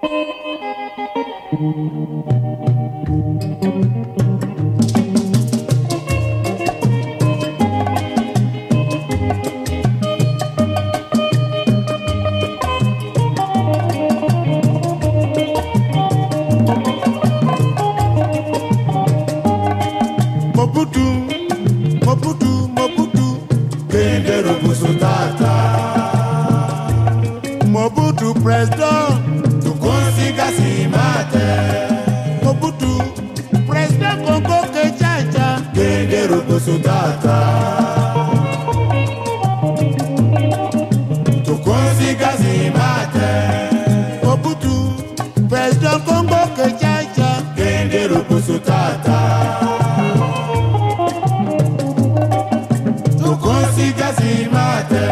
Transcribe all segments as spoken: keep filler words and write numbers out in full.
Mobutu, Mobutu, Mobutu, Gendero Busutata. Mobutu president, tu consiga si mate. Mobutu president Congo Kinshasa, Gendero Busutata. Tu consiga si mate. Mobutu president Congo Kinshasa, Gendero Busutata. Consiga si mate.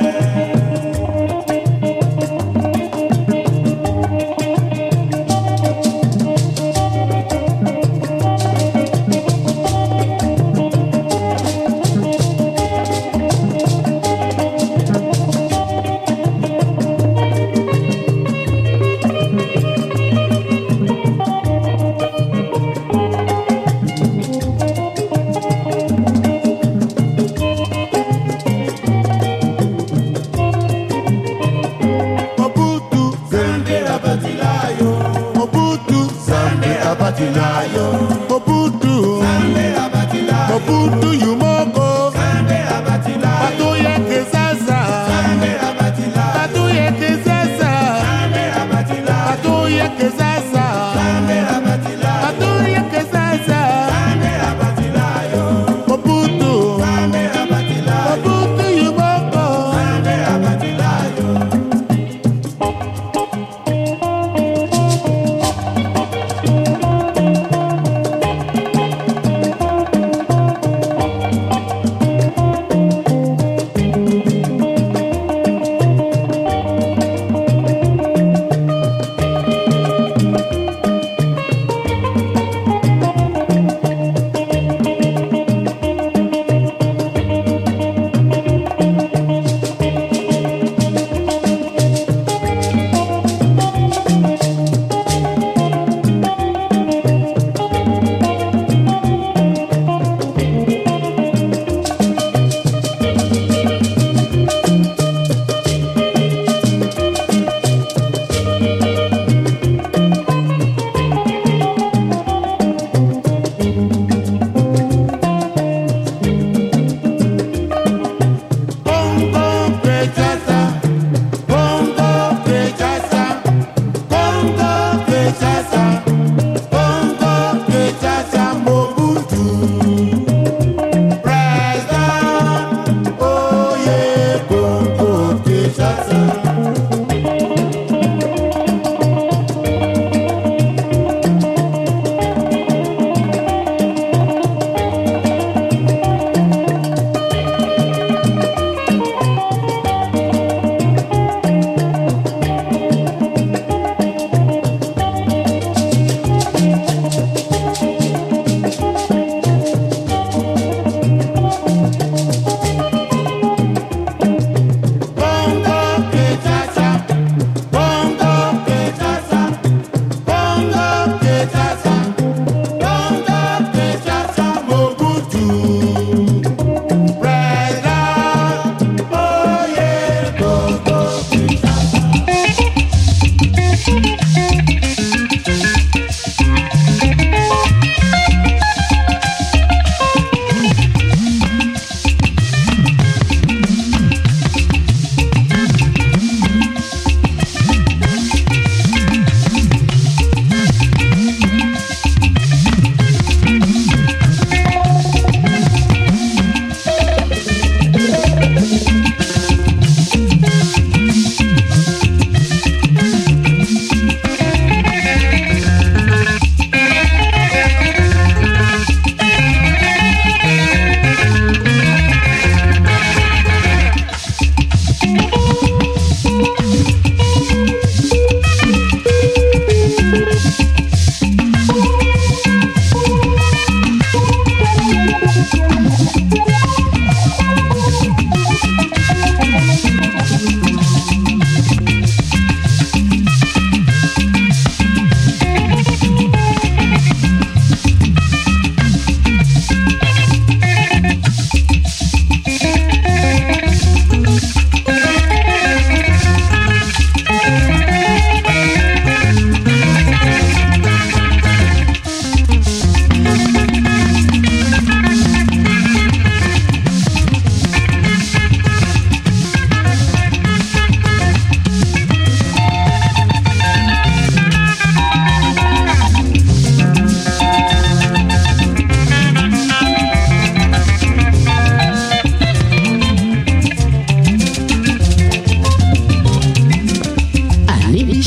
Mobutu, Mobutu Yumoko, Patuye Kisasa, Patuye Kisasa, Patuye Kisasa, Patuye Kisasa, Mobutu, Mobutu Yumoko.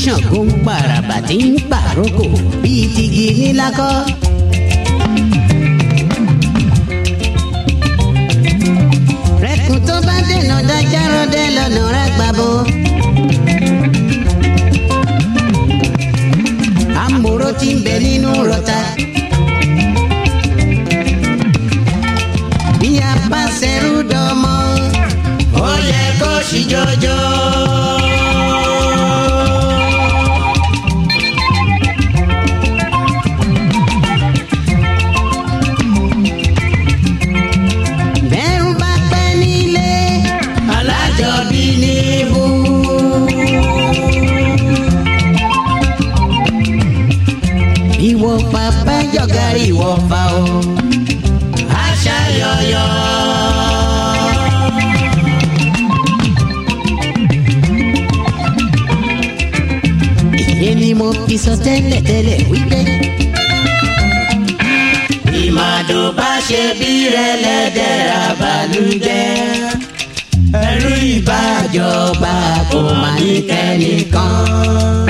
Ṣàngó ń pàràbà tí ń pàrókò bíi tigi nílákọ́. rẹkùn tó bá dènà dájà rọdẹ lọ́nà rẹ̀ gbàbọ. amòró tí ń bẹ nínú rọta. bí a bá ṣẹrú dọmọ ó yẹ kó ṣì jọjọ. bẹ́rù bá pẹ́ nílé alájọbí níbú. ìwọ pàpà jọ̀gárì ìwọ fa o àṣà yọyọ. ìyẹn ni mo fi sọ tẹ́lẹ̀ tẹ́lẹ̀ wípé ìmàdò bá ṣe bí rẹ̀lẹ́dẹ̀ àbálùjẹ́ ẹ̀rù ìbàjọba kò má ní kẹ́nìkan.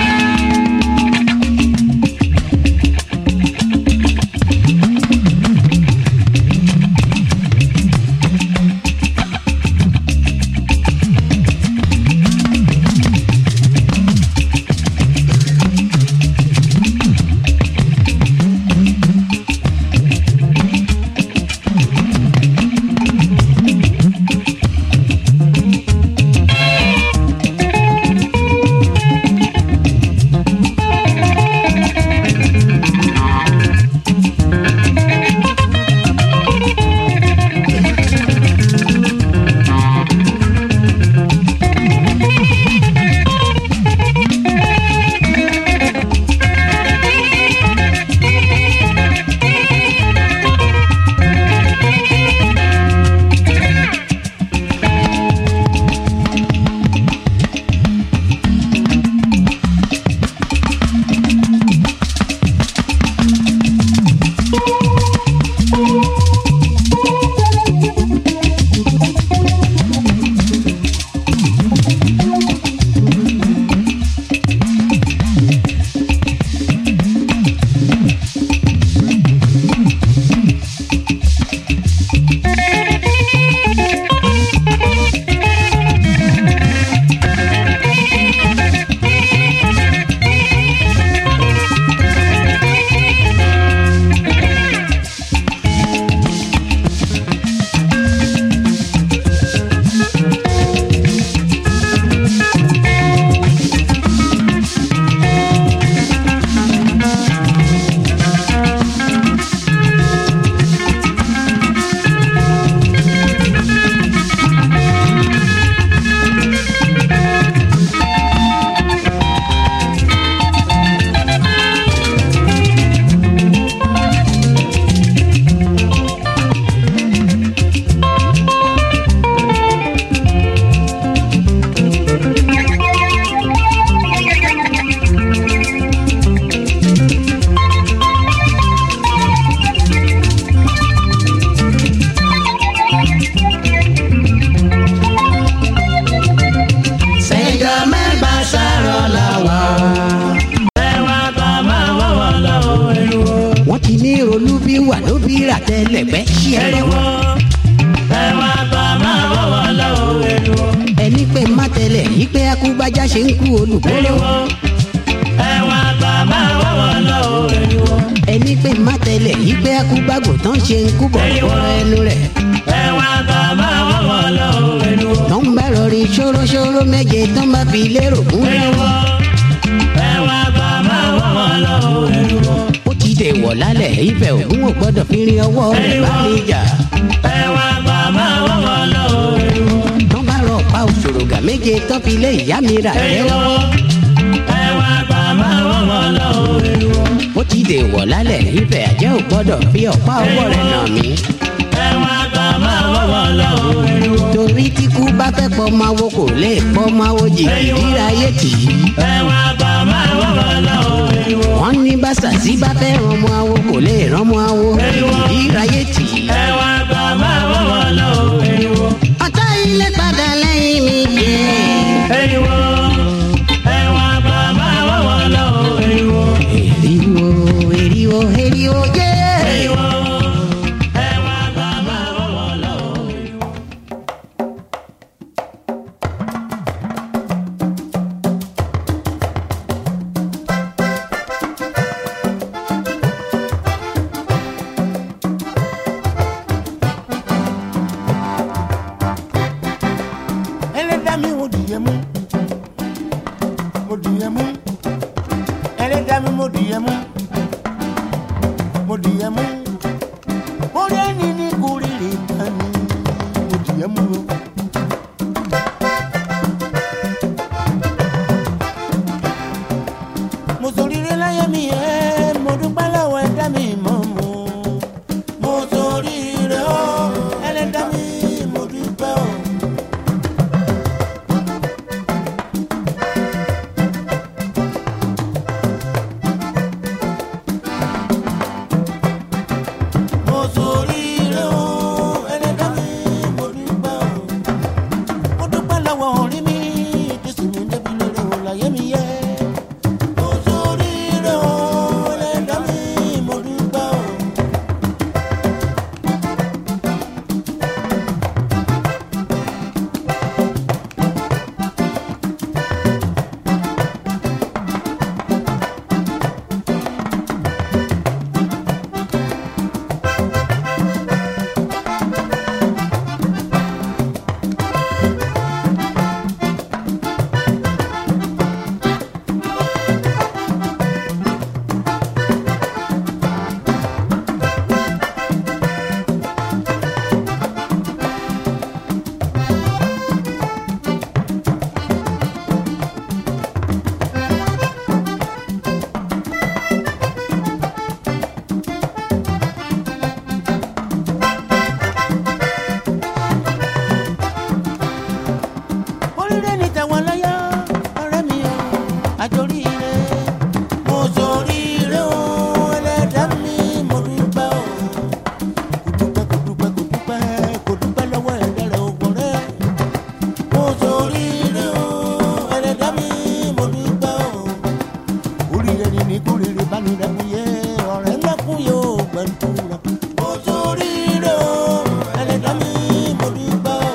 wà ló bí rà tẹ́lẹ̀gbẹ́ ṣí ẹ lọ́wọ́. ẹ wá bá máa wọ́wọ́ lọ́wọ́ ẹnu. ẹni pé má tẹlẹ̀ yí pé akúgbájá ṣe ń kú olùkóró. ẹ wá bá máa wọ́wọ́ lọ́wọ́ ẹnu. ẹni pé má tẹlẹ̀ yí pé akúgbàgbò tán ṣe ń kú bọ̀rọ̀ ẹnu rẹ̀. ẹ wá bá máa wọ́wọ́ lọ́wọ́ ẹnu. tó ń bá rọrí ṣóróṣóró méje tó ń bá fi lérò fún lọ́wọ́. ẹ wá bá máa wọ́wọ́ lọ́wọ́ ẹnu. ó ti dè wọ̀ lálẹ́ ìfẹ́ ògún ò gbọ́dọ̀ fi rin ọwọ́ rẹ̀ bá lè jà. ẹ wá bá máa wọ́wọ́ lọ́wọ́ ẹnu. tó ń bá rọ pa òṣòrògà méje tó fi lé ìyá mi rà rẹ̀ lọ́wọ́. ẹ wá bá máa wọ́wọ́ lọ́wọ́ ẹnu. ó ti dè wọ̀ lálẹ́ ìfẹ́ àjẹ́ ò gbọ́dọ̀ fi ọ̀pá ọwọ́ rẹ̀ nà mí. ẹ wá bá máa wọ́wọ́ lọ́wọ́ ẹnu. torí tí kú bá fẹ́ pọ̀ máa wo kò lè pọ̀ máa wo jìgì díráyé tì í. ẹ wá bá máa wọ́wọ́ lọ́wọ́ ẹnu. wọ́n ní bàṣàṣì bá fẹ́ rànmọ́ awo kò lè rànmọ́ awo jìgì díráyé tì í. ẹ wá bá máa wọ́wọ́ lọ́wọ́ ẹnu. ọ̀tá ilé padà lẹ́yìn mi jẹ́. ẹnu ẹ wá bá dìyẹ mú ẹlẹ́dàá mi mo dìyẹ mú mo dìyẹ mú mo rí ẹni ní kúrìrì kan ní mo dìyẹ mú o. mo ṣoríire láyé mi ẹ́ mo dúpẹ́ lọ́wọ́ ẹ̀dá mi mọ́ mo mo ṣoríire o ẹlẹ́dàá mi mo dúpẹ́ o. mo ṣoríire o ẹlẹ́dàá mi mo dúpẹ́ o. mo dúpẹ́ lọ́wọ́ orí mi tó sì mí débi lórí o láyé mi yẹ. mo ṣoríire o ẹlẹ́dàá mi mo dúpẹ́ o. oríire ní tàwọn láyà ọ̀rẹ́ mi o àjòríire mo ṣoríire o ẹlẹ́dàá mi mo dúpẹ́ o. kò dúpẹ́ kò dúpẹ́ kò dúpẹ́ kò dúpẹ́ lọ́wọ́ ẹ̀dá rẹ̀ ògùn rẹ̀ mo ṣoríire o ẹlẹ́dàá mi mo dúpẹ́ o. oríire ní ní kúrìrì bánu dẹ́kun yé ọ̀rẹ́ ńlẹ́kùn yóò gbẹ̀ntúra mo ṣoríire o ẹlẹ́dàá mi mo dúpẹ́ o.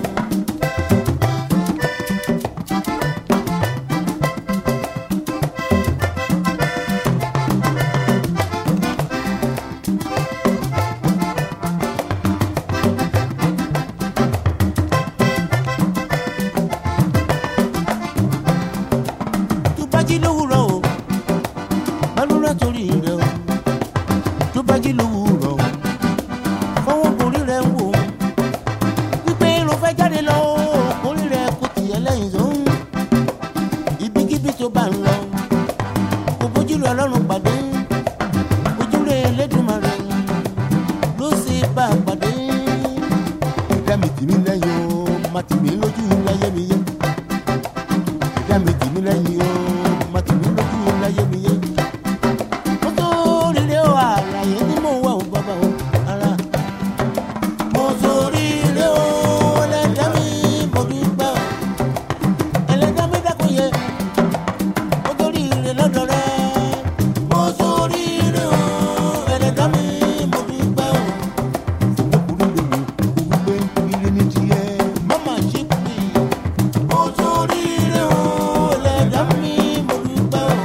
tó bá jí lówùrọ̀ o balùwẹ̀ torí rẹ̀ o tó bá jí lówùrọ̀ o fọwọ́ borí rẹ̀ wò ó wípé ló fẹ́ jáde lọ orí rẹ̀ kò tiẹ̀ lẹ́yìn tó ń ibikíbi tó bá ń lọ kò bójú lọ ọlọ́run pàdé ojúre Elédùmarè ló ṣe bá a pàdé. ẹ̀dá mi tì mí lẹ́yìn o má tì mí lójú láyé mi yé ẹ̀dá mi tì mí lẹ́yìn o má tì mí lójú láyé mi yé. mo tó rire o àlàyé tí mò ń wá o bàbá o ara. mo ṣoríire o ẹlẹ́dàá mi mo dúpẹ́ o. ẹlẹ́dàá mi dákun yẹ mo tó rire lọ́dọ̀ rẹ. mo ṣoríire o ẹlẹ́dàá mi mo dúpẹ́ o. ọkùnrin lè mú wípé ire ní tiẹ̀ mọ́mà ṣe kú mi. mo ṣoríire o ẹlẹ́dàá mi mo dúpẹ́ o.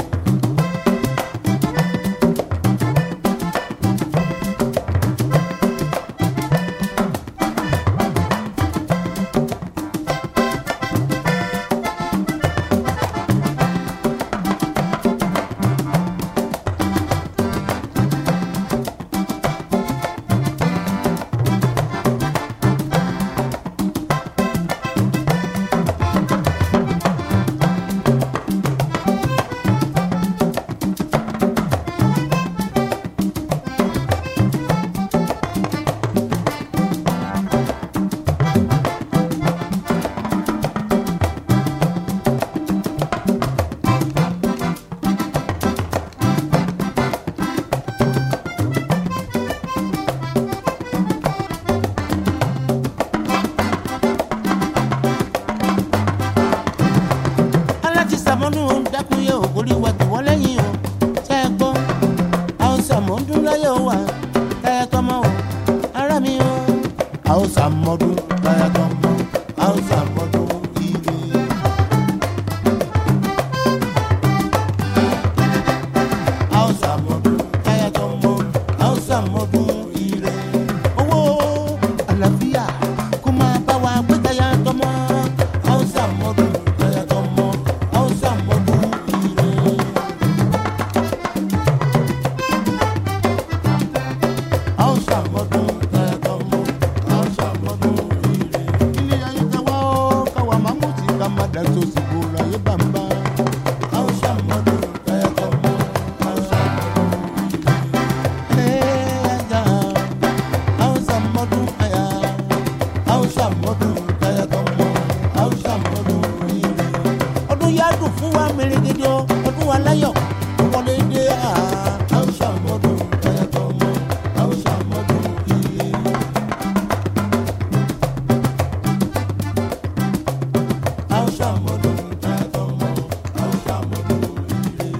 aláti sàmọ́dún dákun yẹ òkúri wa tì wọ́n lẹ́yìn o ṣe é gbọ́ àwọn sàmọ́dún láyé o wà táyà tọ́mọ o ara mi o. àwọn sàmọ́dún táyà tọ́mọ àwọn sàmọ́dún ire. àwọn sàmọ́dún táyà tọ́mọ àwọn sàmọ́dún ire. owó àlàáfíà kó máa bá wa gbé táyà tọ́mọ àwọn sàmọ́dún táyà tọ́mọ àwọn sàmọ́dún. yé bàbá. Àwọn ṣàmọ́dún ẹ̀kọ́ mọ́. Àwọn ṣàmọ́dún ẹ̀yà. Àwọn ṣàmọ́dún ẹ̀yà. Àwọn ṣàmọ́dún ẹ̀kọ́ mọ́. Àwọn ṣàmọ́dún ìrè. Ọdún yá dùn fún wa mèrègèdè o. Ọdún wa láyọ̀. Wọlé dé à. Àwọn ṣàmọ́dún ẹ̀kọ́ mọ́. Àwọn ṣàmọ́dún ìrè. Àwọn ṣàmọ́dún ẹ̀kọ́ mọ́. Àwọn ṣàmọ́dún ìrè.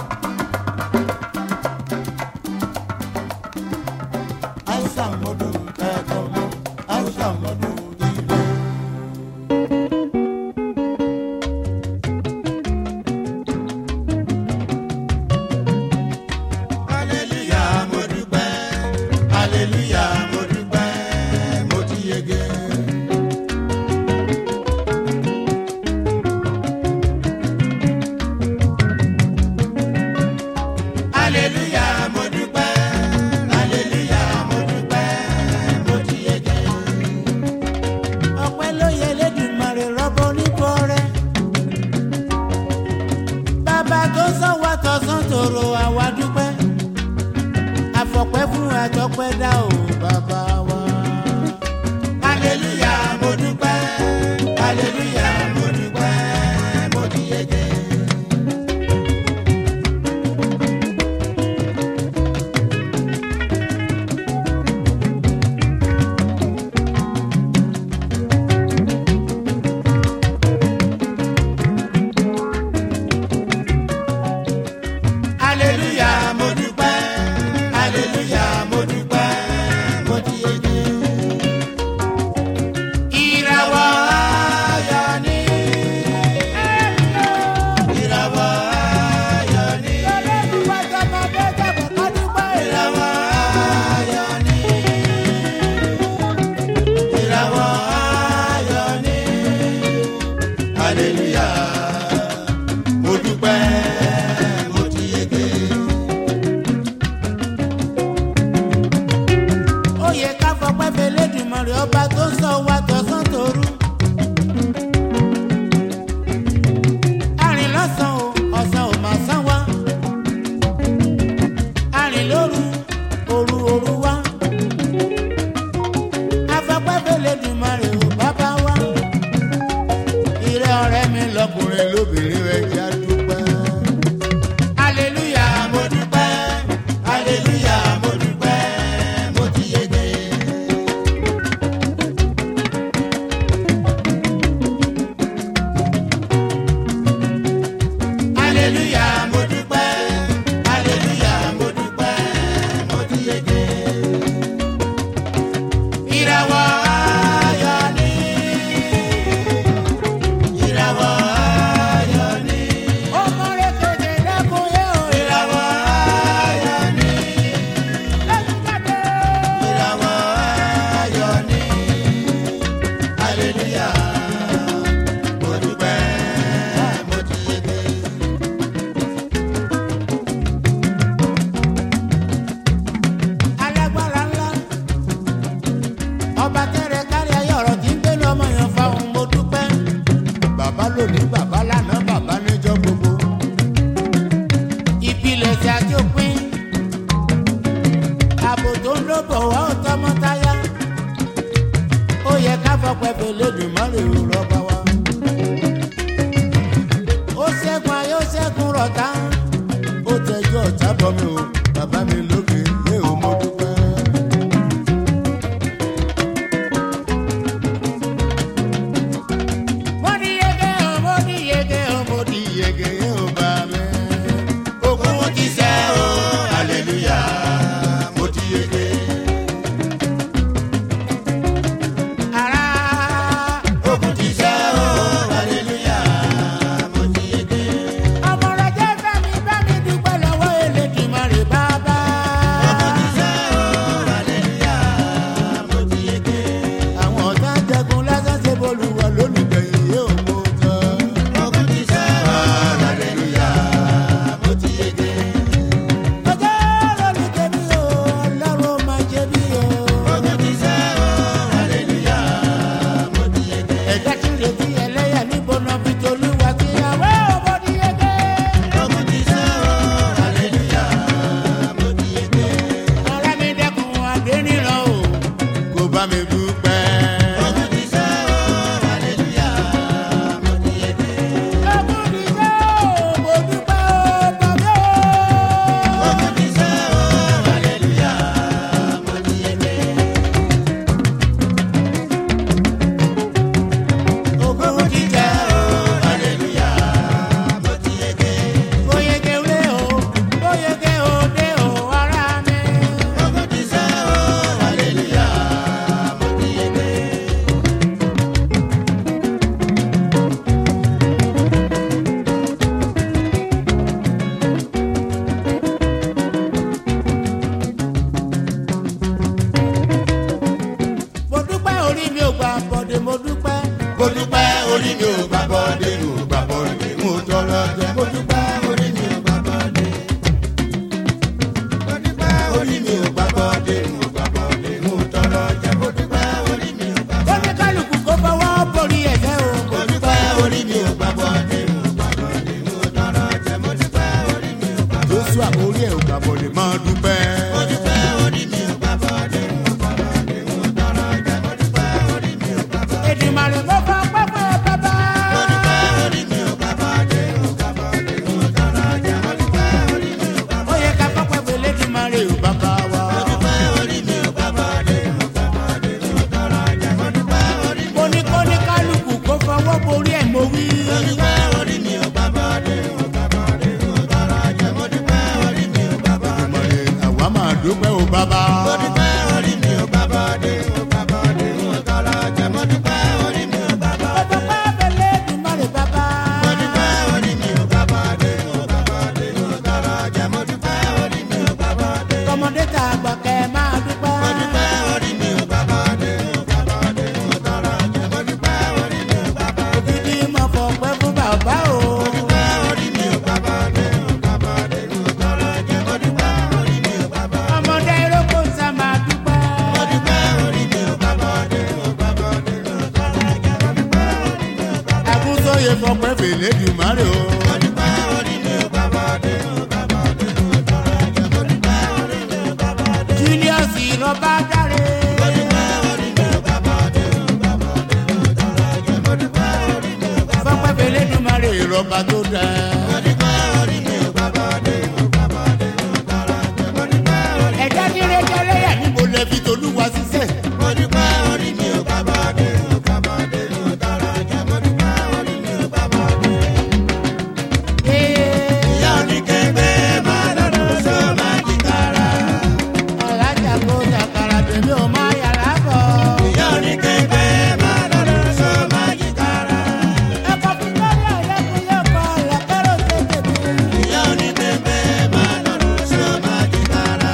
Àwọn ṣàmọ́dún ẹ̀kọ́ mọ́. Àwọn ṣàmọ́dún ìrè. Hallelujah, mo dúpẹ́. Hallelujah, mo dúpẹ́. Mo ti yege. Hallelujah, mo dúpẹ́. Hallelujah, mo dúpẹ́. Mo ti yege. Ọpẹ́ ló yẹ Elédùmarè rọ́bọ nípò rẹ̀. Bàbá tó sọ wá tọ̀sán tòrò àwa dúpẹ́. Àfọ̀pẹ́ fún àjọpẹ́ dá o bàbá wa. Hallelujah, mo dúpẹ́. Hallelujah, mo dúpẹ́. Mo ti yege. Hallelujah, mo dúpẹ́. Hallelujah, mo dúpẹ́. Mo ti yege. Ìràwọ̀ ayọ̀ ni. Ìràwọ̀ ayọ̀ ni. Ìràwọ̀ ayọ̀ ni. Ìràwọ̀ ayọ̀ ni. Hallelujah, mo dúpẹ́. Mo ti yege. Ó yẹ ká fọpẹ́ fẹ́ Elédùmarè ọba tó sọ wá tọ̀sán tòru. Arìn lọ́sàn o, ọ̀sán ò máa sán wá. Arìn lóru, òru òru wá. Afọpẹ́ fẹ́ Elédùmarè o bàbá wa. Ìrẹ́ ọ̀rẹ́ mi lọkùnrin lóbìnrin rẹ̀ já dúpẹ́. Hallelujah, mo dúpẹ́. Hallelujah, mo dúpẹ́. Mo ti yege. Hallelujah, mo dúpẹ́. Hallelujah, mo dúpẹ́. Mo ti yege. Ìràwọ̀ ayọ̀ ni. Ìràwọ̀ ayọ̀ ni. Ọmọ rẹ̀ kéde lẹ́kùn yé o. Ìràwọ̀ ayọ̀ ni. Ìràwọ̀ ayọ̀ ni. Hallelujah, mo dúpẹ́. Mo ti yege. Alágbára ńlá. Ọba tẹ́rẹ kárí ayé ọ̀rọ̀ tí ń gbé lọ́mọ yẹn fáwọn mo dúpẹ́. Bàbá lónìí, bàbá lánàá, bàbá níjọ́ gbogbo. Ìpìlẹ̀ tí a ti pín. Ààbò tó ń lóbọ̀ wá ó tọmọtaya. Ó yẹ ká fọpẹ́ fẹ́ Elédùmarè o rọ́bà wa. Ó ṣẹ́gun ayé, ó ṣẹ́gun rọ̀tá. Ó tẹjú ọ̀tá bọ̀ mi o, bàbá mi lókè yé o mo dúpẹ́. Mo di yege o, mo di yege o, mo di yege o bá mi. Ogun ti ṣẹ́ o, hallelujah, mo ti yege. Ara ogun ti ṣẹ́ ẹ̀ ò gbàbọ̀dé máa dúpẹ́. mo dúpẹ́ orí mi ò gbà bọ́dé mo gbà bọ́dé mo tọrọ jẹ mo dúpẹ́ orí mi ò gbà bọ́dé. Èdùmàrè mo fọ pápá bàbá. mo dúpẹ́ orí mi ò gbà bọ́dé mo gbà bọ́dé mo tọrọ jẹ mo dúpẹ́ orí mi ò gbà bọ́dé. Ó yẹ ká pápá pẹ̀lú Èdùmàrè ò bàbá wa. mo dúpẹ́ orí mi ò gbà bọ́dé mo gbà bọ́dé mo tọrọ jẹ mo dúpẹ́ orí mi ò gbà bọ́dé. Mo ní kó ní kálukú kó fọwọ́ borí ẹ̀ mo wí. mo dúpẹ́ orí mi ò gbà bọ́dé mo gbà bọ́dé mo tọrọ jẹ mo dúpẹ́ orí mi ò gbà bọ́dé. Èdùmàrè àwa máa dúpẹ́ ò bàbá. mo dúpẹ́ orí mi ò gbà bọ́dé mo gbà bọ́dé mo tọrọ jẹ mo dúpẹ́ orí mi ò gbà bọ́dé. Pápá pẹ̀lú Èdùmàrè bàbá. mo dúpẹ́ orí mi ò gbà bọ́dé mo gbà bọ́dé mo tọrọ jẹ mo dúpẹ́ orí mi ò gbà bọ́dé. Tọmọdé tàgbà kẹ́ máa dúpẹ́. mo dúpẹ́ orí mi ò gbà bọ́dé mo gbà bọ́dé mo tọrọ jẹ mo dúpẹ́ orí mi ò gbà bọ́dé. Ògidì mọ̀ fọ̀pẹ́ fún bàbá o. mo dúpẹ́ orí mi ò gbà bọ́dé mo gbà bọ́dé mo tọrọ jẹ mo dúpẹ́ orí mi ò gbà bọ́dé. Ọmọdé irókò sá máa dúpẹ́. mo dúpẹ́ orí mi ò gbà bọ́dé mo gbà bọ́dé mo tọrọ jẹ mo dúpẹ́ orí mi ò gbà bọ́dé. Àgùntòye fọpẹ́ fèlè Èdùmàrè o. mo dúpẹ́ orí mi ò gbà bọ́dé mo gbà bọ́dé mo tọrọ jẹ mo dúpẹ́ orí mi ò gbà bọ́dé. Julius Ìrọ̀bá dáre. mo dúpẹ́ orí mi ò gbà bọ́dé mo gbà bọ́dé mo tọrọ jẹ mo dúpẹ́ orí mi ò gbà bọ́dé. Fọpẹ́ fèlè Èdùmàrè ìrọ̀bá tó dá. mo dúpẹ́ orí mi ò gbà bọ́dé mo gbà bọ́dé mo tọrọ jẹ mo dúpẹ́ orí. Ẹ̀jẹ̀ ní rẹ́jẹ̀ lẹ́yà níbo lẹ fi tolúwa ṣiṣẹ́. mo dúpẹ́ orí mi ò gbà bọ́dé mo gbà bọ́dé mo tọrọ jẹ mo dúpẹ́ orí mi ò gbà bọ́dé. ìyá oníkẹ́gbẹ́ máa lọ́dún sọ máa jí kára. Ọ̀làjà kò jàkàrà bèbí ò máa yàrá bọ̀. ìyá oníkẹ́gbẹ́ máa lọ́dún sọ máa jí kára. Ẹ̀kọ́ fi lọ́lẹ̀ lẹ́kúnlẹ̀ kọ́ lọ́kẹ́rọ̀ tètè bí. ìyá oníkẹ́gbẹ́ máa lọ́dún sọ máa jí kára.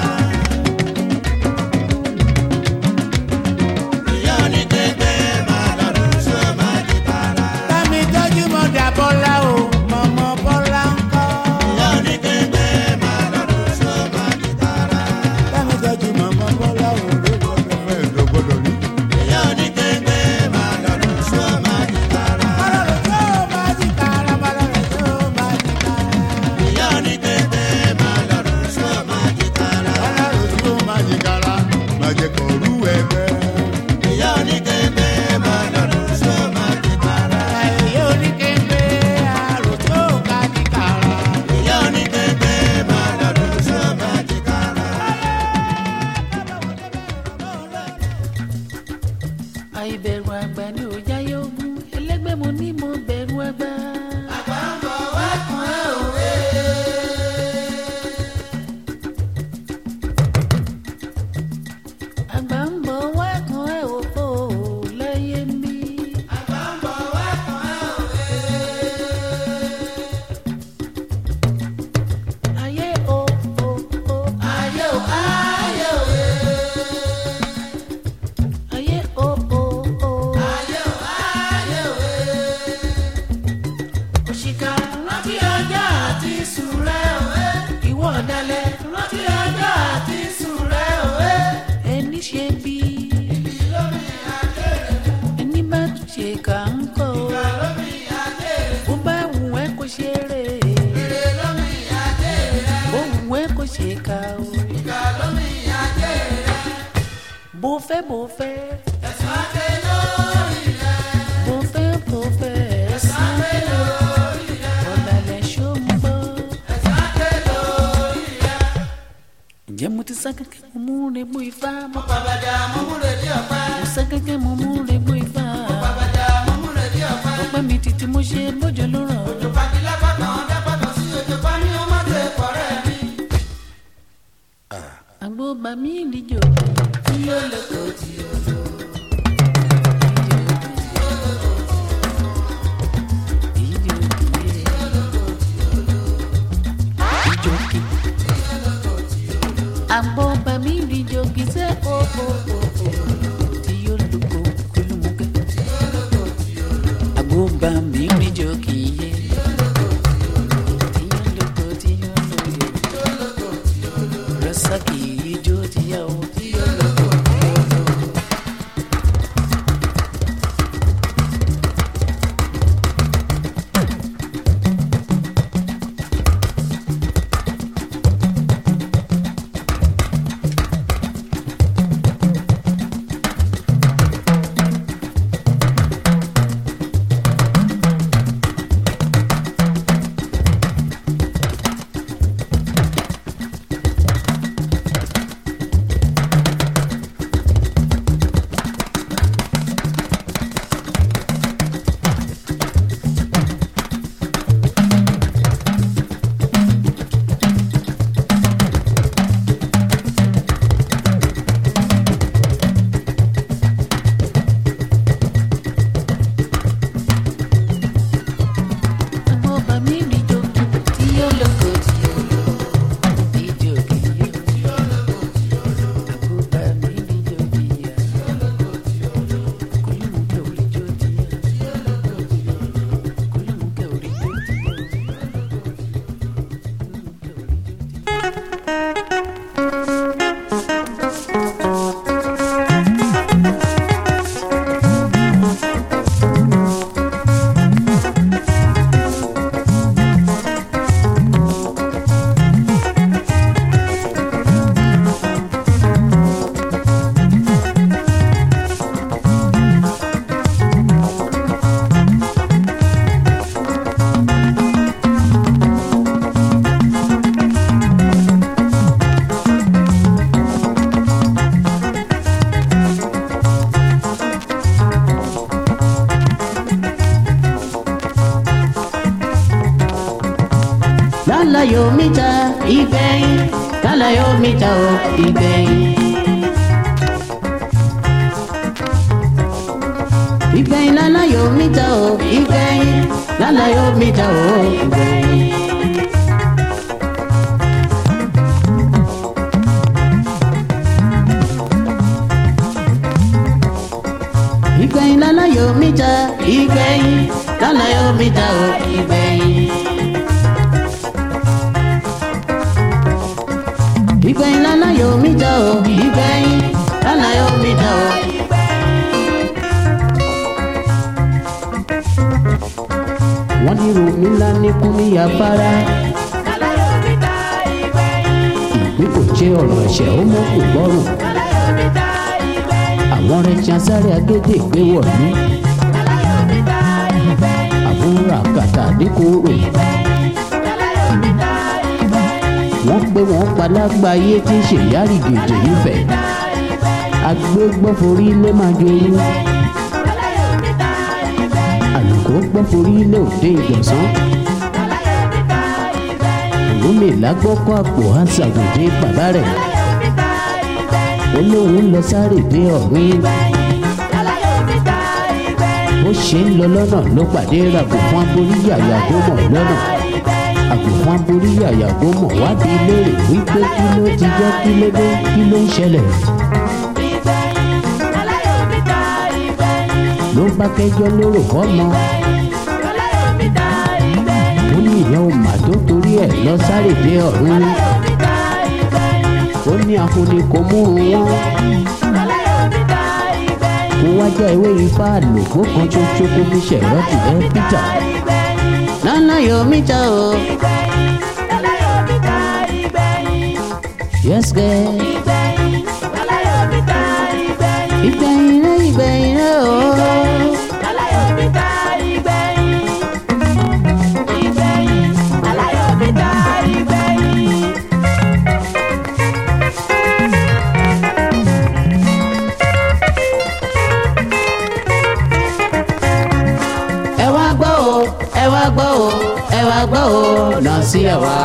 ìyá oníkẹ́gbẹ́ máa lọ́dún sọ máa jí kára. Tẹ́mi tọ́jú mọ́ dà Bọ́lá o, mọ̀mọ́ Bọ́lá ń kọ́. ìyá oníkẹ́gbẹ́ máa lọ́dún sọ máa jí kára. Tẹ́mi tọ́jú mọ̀mọ́ Bọ́lá o, lóko ọ̀fẹ́ ìdógbòdò rí. ìyá oníkẹ́gbẹ́ máa lọ́dún sọ máa jí kára. Bọ́lá tó máa jí kára, bọ́lá tó máa jí kára. ìyá oníkẹ́gbẹ́ máa lọ́dún sọ máa jí kára. Bọ́lá tó máa jí kára, máa jẹ kọ̀ọ̀rú ẹgbẹ́. ìyá oníkẹ́gbẹ́ máa lọ́dún sọ máa jí kára. Ẹ̀yẹ́ oníkéńgbé àrò tó ká jí kára. ìyá oníkẹ́gbẹ́ máa lọ́dún sọ máa jí kára. àìbẹ̀rù àgbà ni ò jáyé ogun ẹlẹ́gbẹ́ mo ní mo bẹ̀rù àgbà. àgbà ń bọ̀ wá kan ẹ̀ òwe. àgbà ń bọ̀ wá kan ẹ̀ òfò láyé mi. àgbà ń bọ̀ wá kan ẹ̀ òwe. ayé o o o ayé o ayé òwe. ayé o o o ayé o ayé òwe. òṣìkà rántí ọjọ́ àti sùn rẹ̀ òwe. ìwọ ọ̀dàlẹ̀ rántí ọjọ́ àti sùn rẹ̀ òwe. ẹni ṣe bí lómi àjèrè ẹni bá tún ṣe kà ń kọ́ lómi àjèrè. bó bá wù ẹ́ kó ṣe rè èrè lómi àjèrè. bó wù ẹ́ kó ṣe kà ó ìkà lómi àjèrè. bó fẹ́ bó fẹ́ ẹ̀sùn àti lórí rẹ̀. bó fẹ́ bó fẹ́ ẹ̀sùn àti lórí rẹ̀. ọ̀dàlẹ̀ ṣó ń bọ̀. ẹ̀sùn àti lórí rẹ̀. ǹjẹ́ mo ti sá kẹ́kẹ́ mo mú regbó ifá mo bàbàdà mo múre dí ọ̀pá. mo sá kẹ́kẹ́ mo mú regbó ifá bàbàdà mo múre dí ọ̀pá. ọpẹ́ mi títí mo ṣe bójú ló ràn òjò pàdé lápapọ̀ dápapọ̀ sí òjò pa ní ọmọ tó ẹ̀kọ́ rẹ̀ mi. àgbo bà mí ìdíjọ tí ó lè tó tí ó lò. àgbo bà mí ìdíjọ kì í ṣe o o o o tí yóò lò kó kúlùmùkẹ́ àgbo bà mí ìdíjọ kì í yé tí yóò lò kó tí yóò lò yé rọ́ṣà kì í jó tíyàwó tí yóò lò kó. lálàyò mítà ìgbẹ̀yìn lálàyò mítà o ìgbẹ̀yìn. ìgbẹ̀yìn lálàyò mítà o ìgbẹ̀yìn lálàyò mítà o ìgbẹ̀yìn. ìgbẹ̀yìn lálàyò mítà ìgbẹ̀yìn lálàyò mítà o ìgbẹ̀yìn. ìgbẹ̀yìn lálàyò mítà o ìgbẹ̀yìn lálàyò mítà o. wọ́n ní romi ńlá ní kúmi afárá. lálàyò mítà ìgbẹ̀yìn. ìgbé kò jẹ́ ọ̀rọ̀ ẹ̀ṣẹ̀ ó mọ́ kò gbọ́rùn. lálàyò mítà ìgbẹ̀yìn. àwọn rẹ̀ ṣan sáré agédè gbé wọ̀lú. lálàyò mítà ìgbẹ̀yìn. àbúrò àkàtà àdínkù rè. lálàyò mítà ìgbẹ̀yìn. wọ́n pé wọ́n palágbá ayé tí ń ṣèyárì gèdè nífẹ̀ẹ́. agbégbọ́ forí lé máa joyún. àlùkò gbọ́ forí lé òde ìgbọ̀nsán. òrùlé lágbọ́kọ́ àpò àṣàgòdè bàbá rẹ̀. ó lóun lọ sáré dé ọ̀run. ó ṣe ń lọ lọ́nà ló pàdé ràgò fún aborí yàyàgò mọ̀ lọ́nà. àgò fún aborí yàyàgò mọ̀ wádìí léèrè wípé kí ló ti jẹ́ kí ló dé kí ló ń ṣẹlẹ̀. ló bá kẹjọ lóró fọmọ. ó ní ìyẹn ò mà tó torí ẹ̀ lọ sáré dé ọ̀run. ó ní afúnni kò mú un wọ́n. kó wájà ewé ifá àlòkó kan ṣoṣo kó fi ṣẹ̀rọ́tì ẹ́ pítà. lálàyò mítà o. yes girl. ìgbẹ̀yìn rẹ̀ ìgbẹ̀yìn rẹ̀ o. lálàyò mítà ìgbẹ̀yìn. ìgbẹ̀yìn lálàyò mítà ìgbẹ̀yìn. ẹ wá gbọ́ o ẹ wá gbọ́ o ẹ wá gbọ́ o náà sí ẹ wá.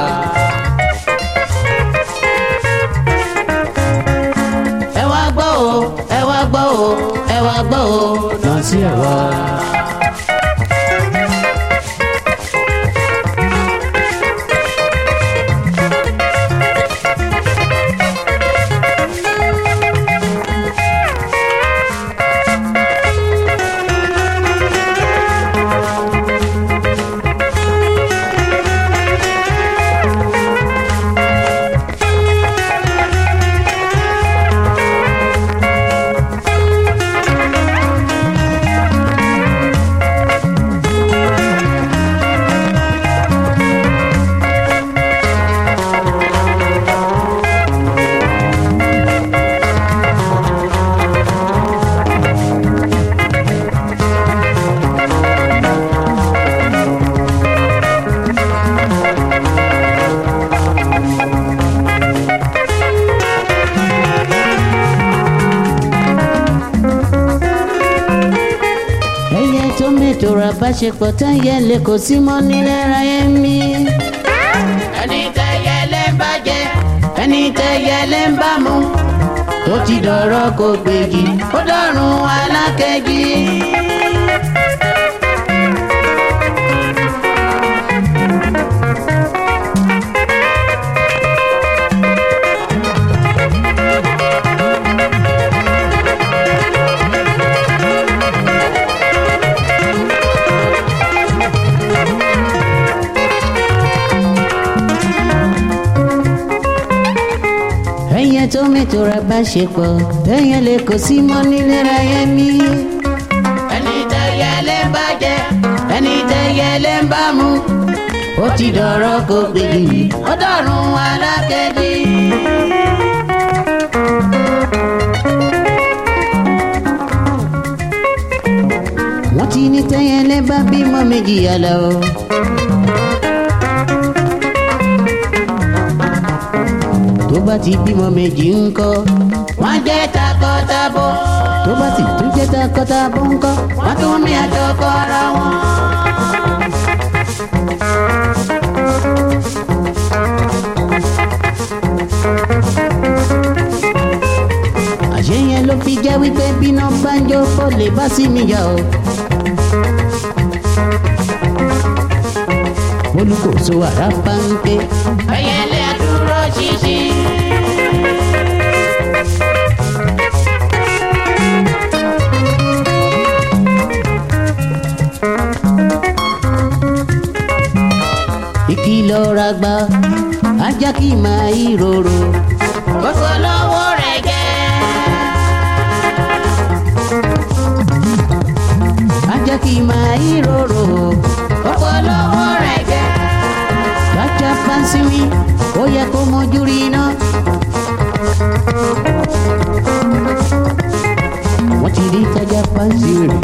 ẹ wá gbọ́ o ẹ wá gbọ́ o ẹ wá gbọ́ o náà sí ẹ wá. tòrò àbáṣepọ̀ táyẹ̀lẹ̀ kò sí mọ́ nílẹ̀ ráyé mi. ẹni táyẹ̀lẹ̀ ń bá jẹ ẹni táyẹ̀lẹ̀ ń bá mu ó ti dọ̀rọ̀ kó gbèjì ó dọ̀rùn alákẹ́jì. ẹyẹ tó mẹ́tòrò àbáṣepọ̀ táyẹ̀lẹ̀ kò sí mọ́ nílẹ̀ ráyé mi. ẹni táyẹ̀lẹ̀ ń bá jẹ ẹni táyẹ̀lẹ̀ ń bá mu ó ti dọ̀rọ̀ kó gbèjì ó dọ̀rùn alákẹ́jì. wọ́n ti ní táyẹ̀lẹ̀ bá bímọ méjì yàrá o. tó bá ti bímọ méjì ńkọ́ wọ́n jẹ́ takọtabo. tó bá sì tún jẹ́ takọtabo ńkọ́ wọ́n tún ní àjọkọ ara wọn. lè bá sí mi yá o. olùkóso ara pàǹpẹ́. ẹyẹlé dúró ṣinṣin. ìkìlọ̀ ra gba ajá kì í máa ìrorò. gbogbo lọ́wọ́ rẹ̀ gẹ́. ajá kì í máa ìrorò. gbogbo lọ́wọ́ rẹ̀ gẹ́. bájá fásinmi ó yẹ kó mójú rí iná. wọ́n ti rí tájá fásin rẹ̀.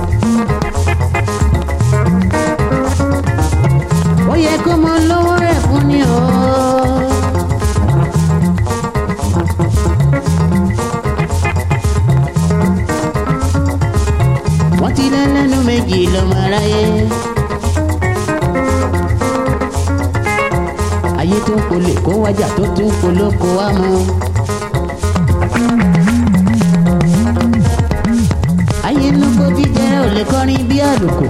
ó yẹ kó mọ lọ́wọ́ rẹ̀ fún ni o. wọ́n ti lẹ́lẹ́nu méjì lọ́mọ aráyé. ayé tó ń polè kó wájà tó tún polóko wá mú. ayé inú kó jíjẹrẹ ò lè kọrin bí àlùkò.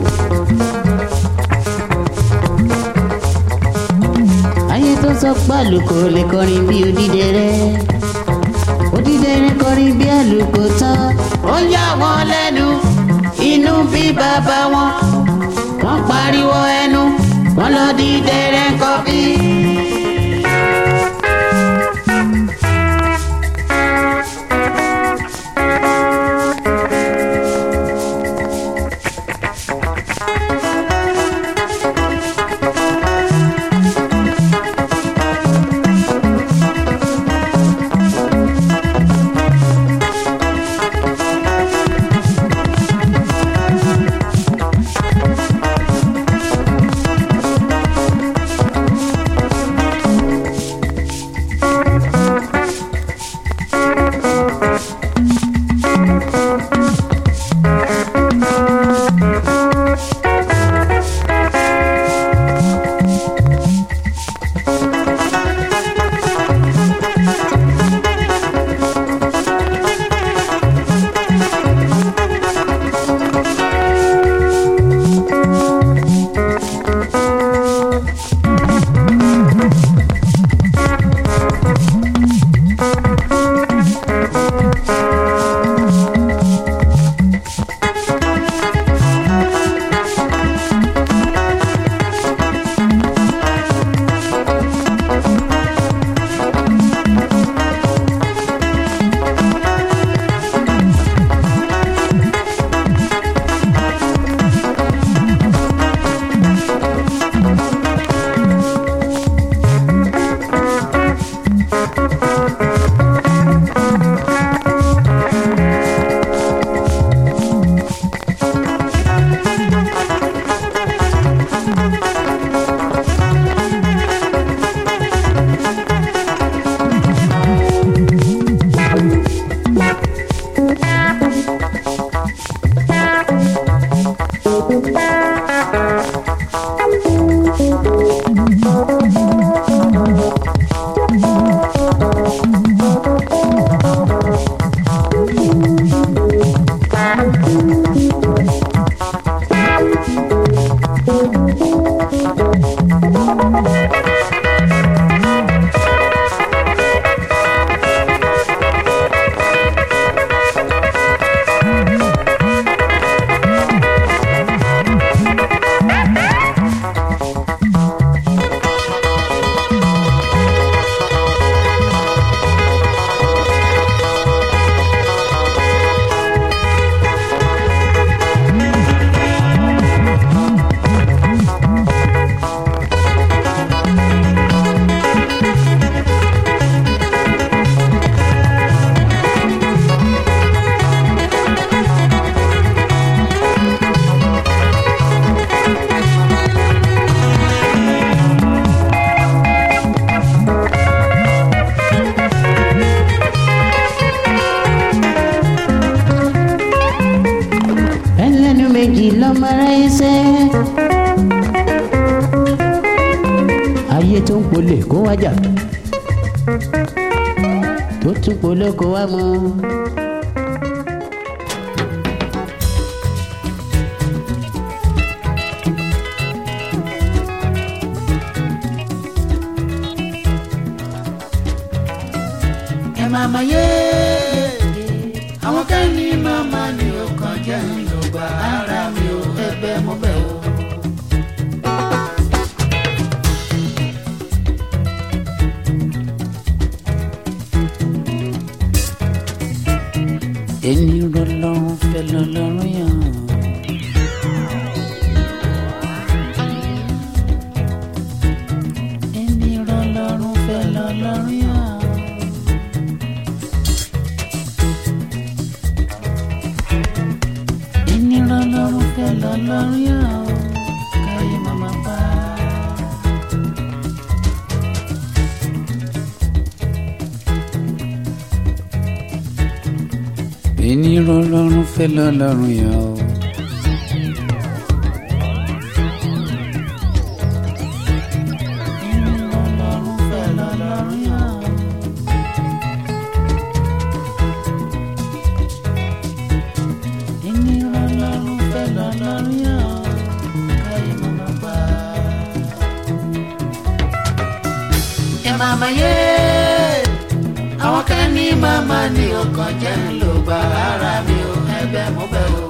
ayé tó sọ pé àlùkò ò lè kọrin bí odídẹrẹ. odídẹrẹ kọrin bí àlùkò tán. ó yà wọ́n lẹ́nu inú bí bàbá wọn. wọ́n pariwo ẹnu wọ́n lọ di dẹrẹ́ kọfí. méjì lọ́mọ aráyé sẹ́. ayé tó ń polè kó wájà tó tún polóko wá mọ́. màmá yé àwọn kẹ́ni màmá ni ó kàn jẹ́ ìlọ́gbà ara mi ò ẹ̀bẹ̀ mo bẹ̀ o. ẹni rọlọ́run fẹ́ lọ́lọ́run yàn. ẹni rọlọ́run fẹ́ lọ́lọ́run yàn. ẹni rọlọ́run fẹ́ lọ́lọ́run yàn. káyé màmá pa. ẹni rọlọ́run fẹ́ lọ́lọ́run yàn o. ẹni rọlọ́run fẹ́ lọ́lọ́run yàn. ẹni rọlọ́run fẹ́ lọ́lọ́run yàn. káyé màmá pa. ẹ màmá yé àwọn kan ní màmá ni ọkàn jẹ́ ń lò bá ara mi ò ẹ̀bẹ̀ mo bẹ̀ o.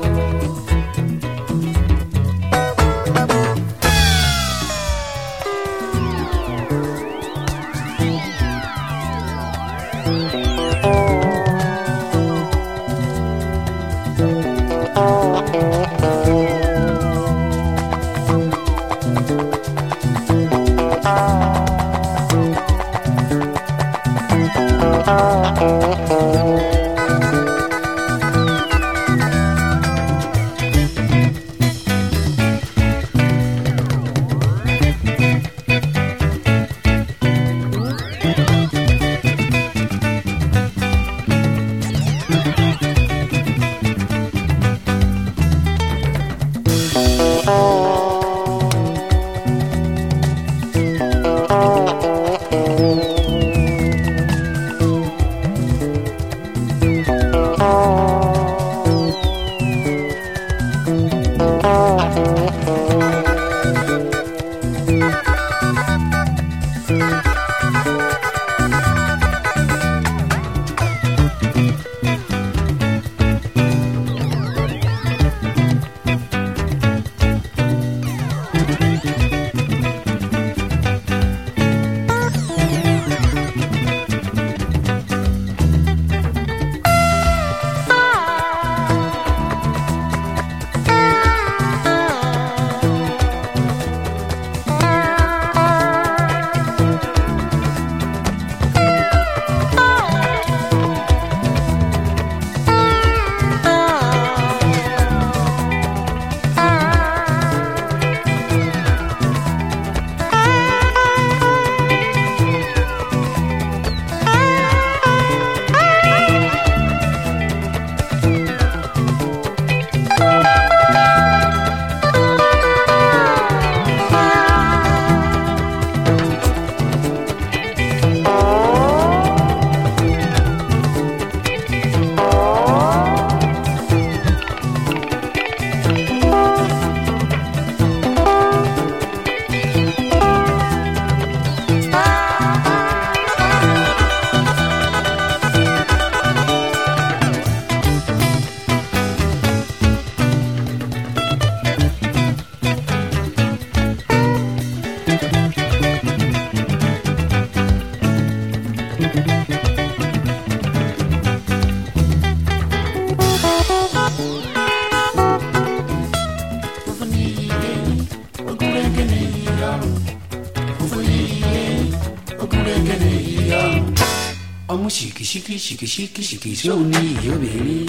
ọmú ṣìkìṣìkì ṣìkìṣìkì ṣìkìṣì òun ní ìyá obìnrin.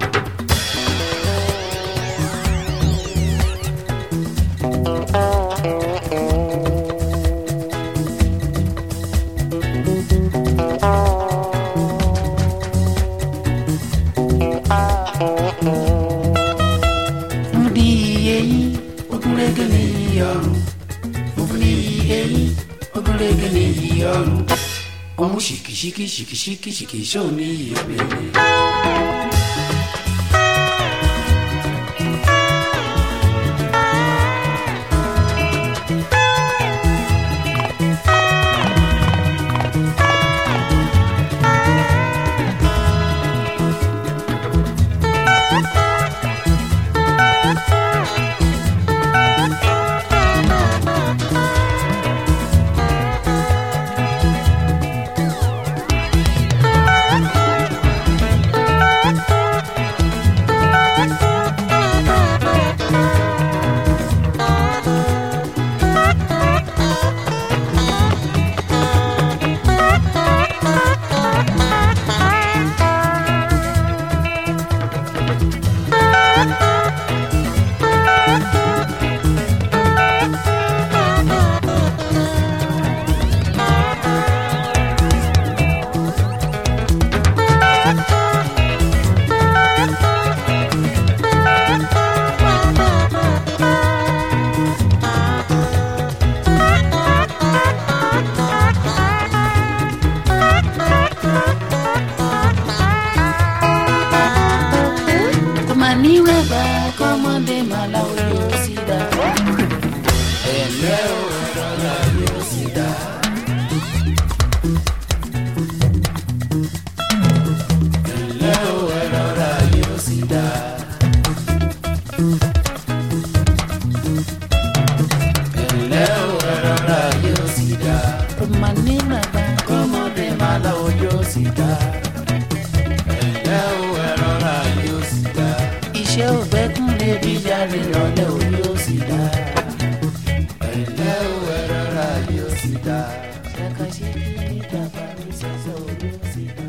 ọmú ṣìkìṣìkì ṣìkìṣìkì ṣìkìṣì òun ní ìyá obìnrin. yóò sì dá. Ọmọ ní màgbà kọ́mọdé má lọ yóò sì dá. Ẹ̀lẹ́ o ẹ̀rọra yóò sì dá. Iṣẹ́ ògbẹ́kùn lè bí jáde lọ́lẹ́ o yóò sì dá. Ẹ̀lẹ́ o ẹ̀rọra yóò sì dá. Ṣàkàṣe kí ní bàbá mi sọ́sọ́ o yóò sì dá.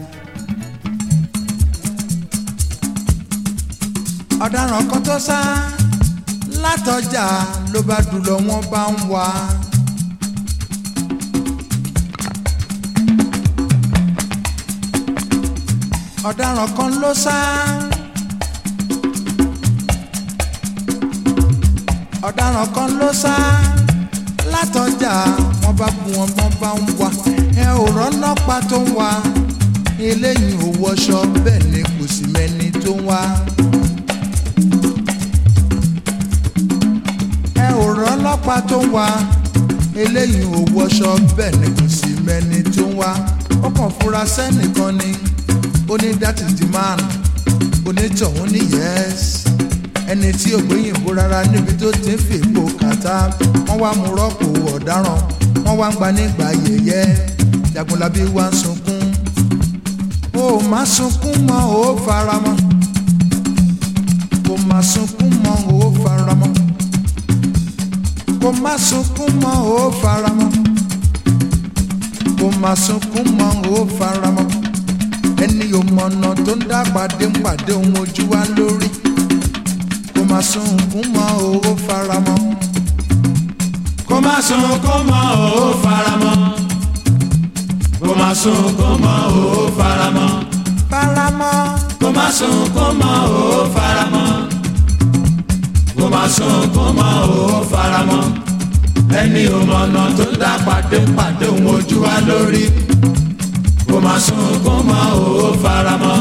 ọ̀daràn kan tó sá látọjà ló bá dùn lọ wọ́n bá ń wá. ọ̀daràn kan ló sá ọ̀daràn kan ló sá látọjà wọ́n bá bu wọn wọ́n bá ń wá. ẹ ò rọ́lọ́pàá tó ń wá eléyìí ò wọṣọ bẹ́ẹ̀ ni kò sí mẹ́ni tó ń wá. ẹ ò rọ́lọ́pàá tó ń wá eléyìí ò wọṣọ bẹ́ẹ̀ ni kò sí mẹ́ni tó ń wá. ó kàn fura sẹ́nìkan ni ó ní that is the man onítọ̀hún ní yes ẹni tí ò gbóyìnbó rárá níbi tó ti ń fèèpo kàtá wọ́n wá mú rọ́pò ọ̀daràn wọ́n wá ń gba nígbà yẹ̀yẹ́ Jagunlabi wá ń sunkún ó má sunkún mọ́ ó faramọ́ kò má sunkún mọ́ ó faramọ́ kò má sunkún mọ́ ó faramọ́ kò má sunkún mọ́ ó faramọ́ ẹni ò mọ̀nà tó ń dá pàdé ń pàdé ohun ojú wa lórí kò má sunkún mọ́ ó faramọ́ kò má sunkún mọ́ ó faramọ́ kò má sunkún mọ́ ó faramọ́ faramọ́ kò má sunkún mọ́ ó faramọ́ kò má sunkún mọ́ ó faramọ́ ẹni ò mọ̀nà tó ń dá pàdé ń pàdé ohun ojú wa lórí kò má sunkún mọ́ ó faramọ́.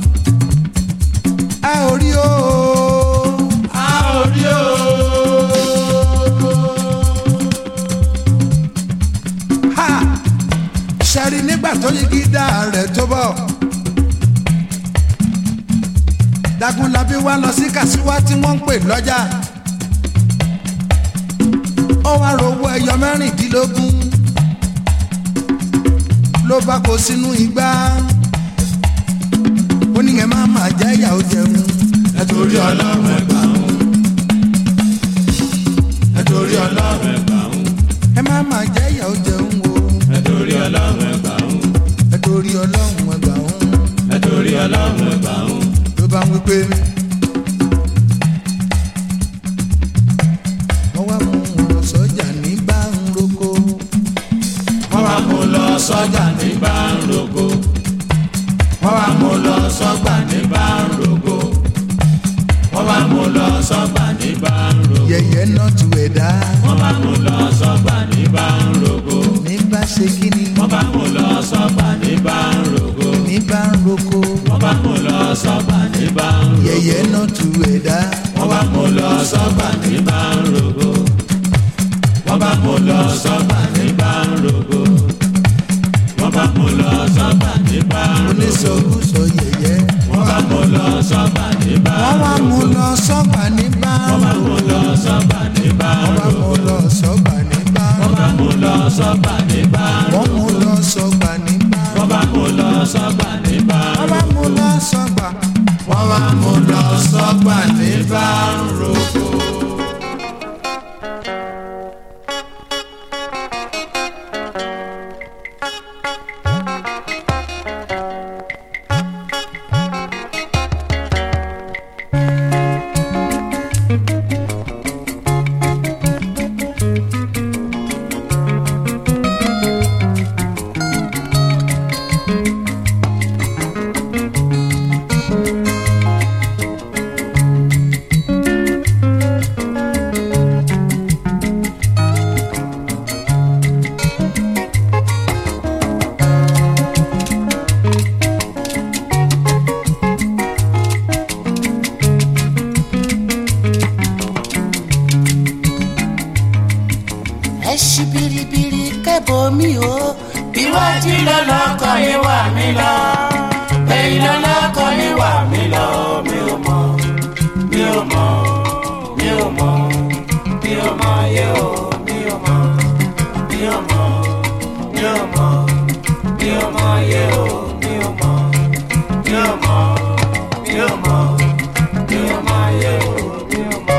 a ò rí o a ò rí o. ha ṣẹ́rí nígbà tó yí gídá rẹ̀ tó bọ̀ Jagunlabi wá lọ sí Kàsíwá tí wọ́n ń pè lọ́jà ó wá rówó ẹyọ mẹ́rìndínlógún ló bá kó sínú igbá ó ní ẹ má má jẹ́ ìyàwó jẹun ẹ torí Ọlọ́run ẹ gbà ń ẹ torí Ọlọ́run ẹ gbà ń ẹ má má jẹ́ ìyàwó jẹun o ẹ torí Ọlọ́run ẹ gbà ń ẹ torí Ọlọ́run ẹ gbà ń ẹ torí Ọlọ́run ẹ gbà ń ló bá ń wí pé wọ́n wá mú un lọ sọ́jà ní bá ń roko wọ́n wá mú lọ sọ́jà ní bá ń roko wọ́n wá mú lọ sọ́gbà ní bá ń roko wọ́n wá mú lọ sọ́gbà ní bá ń roko yẹ̀yẹ́ náà tu ẹ̀dá wọ́n wá mú lọ sọ́gbà ní bá ń roko ní bá ṣe kí ni wọ́n bá mú lọ sọ́gbà ní bá ń roko ní bá ń roko wọ́n bá mú lọ sọ́gbà ní bá ń roko yẹ̀yẹ́ náà tu ẹ̀dá wọ́n bá mú lọ sọ́gbà ní bá ń roko wọ́n bá mú lọ sọ́gbà ní bá ń roko wọ́n bá mú lọ sọ́gbà ní bá ń roko oníṣòwòsọ yẹ̀yẹ́ wọ́n bá mú lọ sọ́gbà ní bá wọ́n ń wá roko mú lọ sọ́gbà ní bá wọ́n ń bá mú roko lọ sọ́gbà ní bá ń wọ́n wá mú roko lọ sọ́gbà ní bá ń wọ́n bá mú lọ sọ́gbà ní bá ń wọ́n roko mú lọ sọ́gbà ní bá ń wọ́n bá mú lọ sọ́gbà ní bá ń wọ́n bá mú lọ sọ́gbà wọ́n bá mú lọ sọ́gbà ní bá ń roko. ṣí biribiri kẹ́bọ̀ mi o. Iwájú lọ́lọ́kọ̀ mi wà mí lọ. Ẹ̀yìn lọ́lọ́kọ̀ mi wà mí lọ. Mi ò mọ̀, mi ò mọ̀, mi ò mọ̀, mi ò mọ̀ yé o. Mi ò mọ̀, mi ò mọ̀ mi ò mọ̀ mi ò mọ̀ ayé o mi ò mọ̀ mi ò mọ̀ mi ò mọ̀ mi ò mọ̀ ayé o mi ò mọ̀.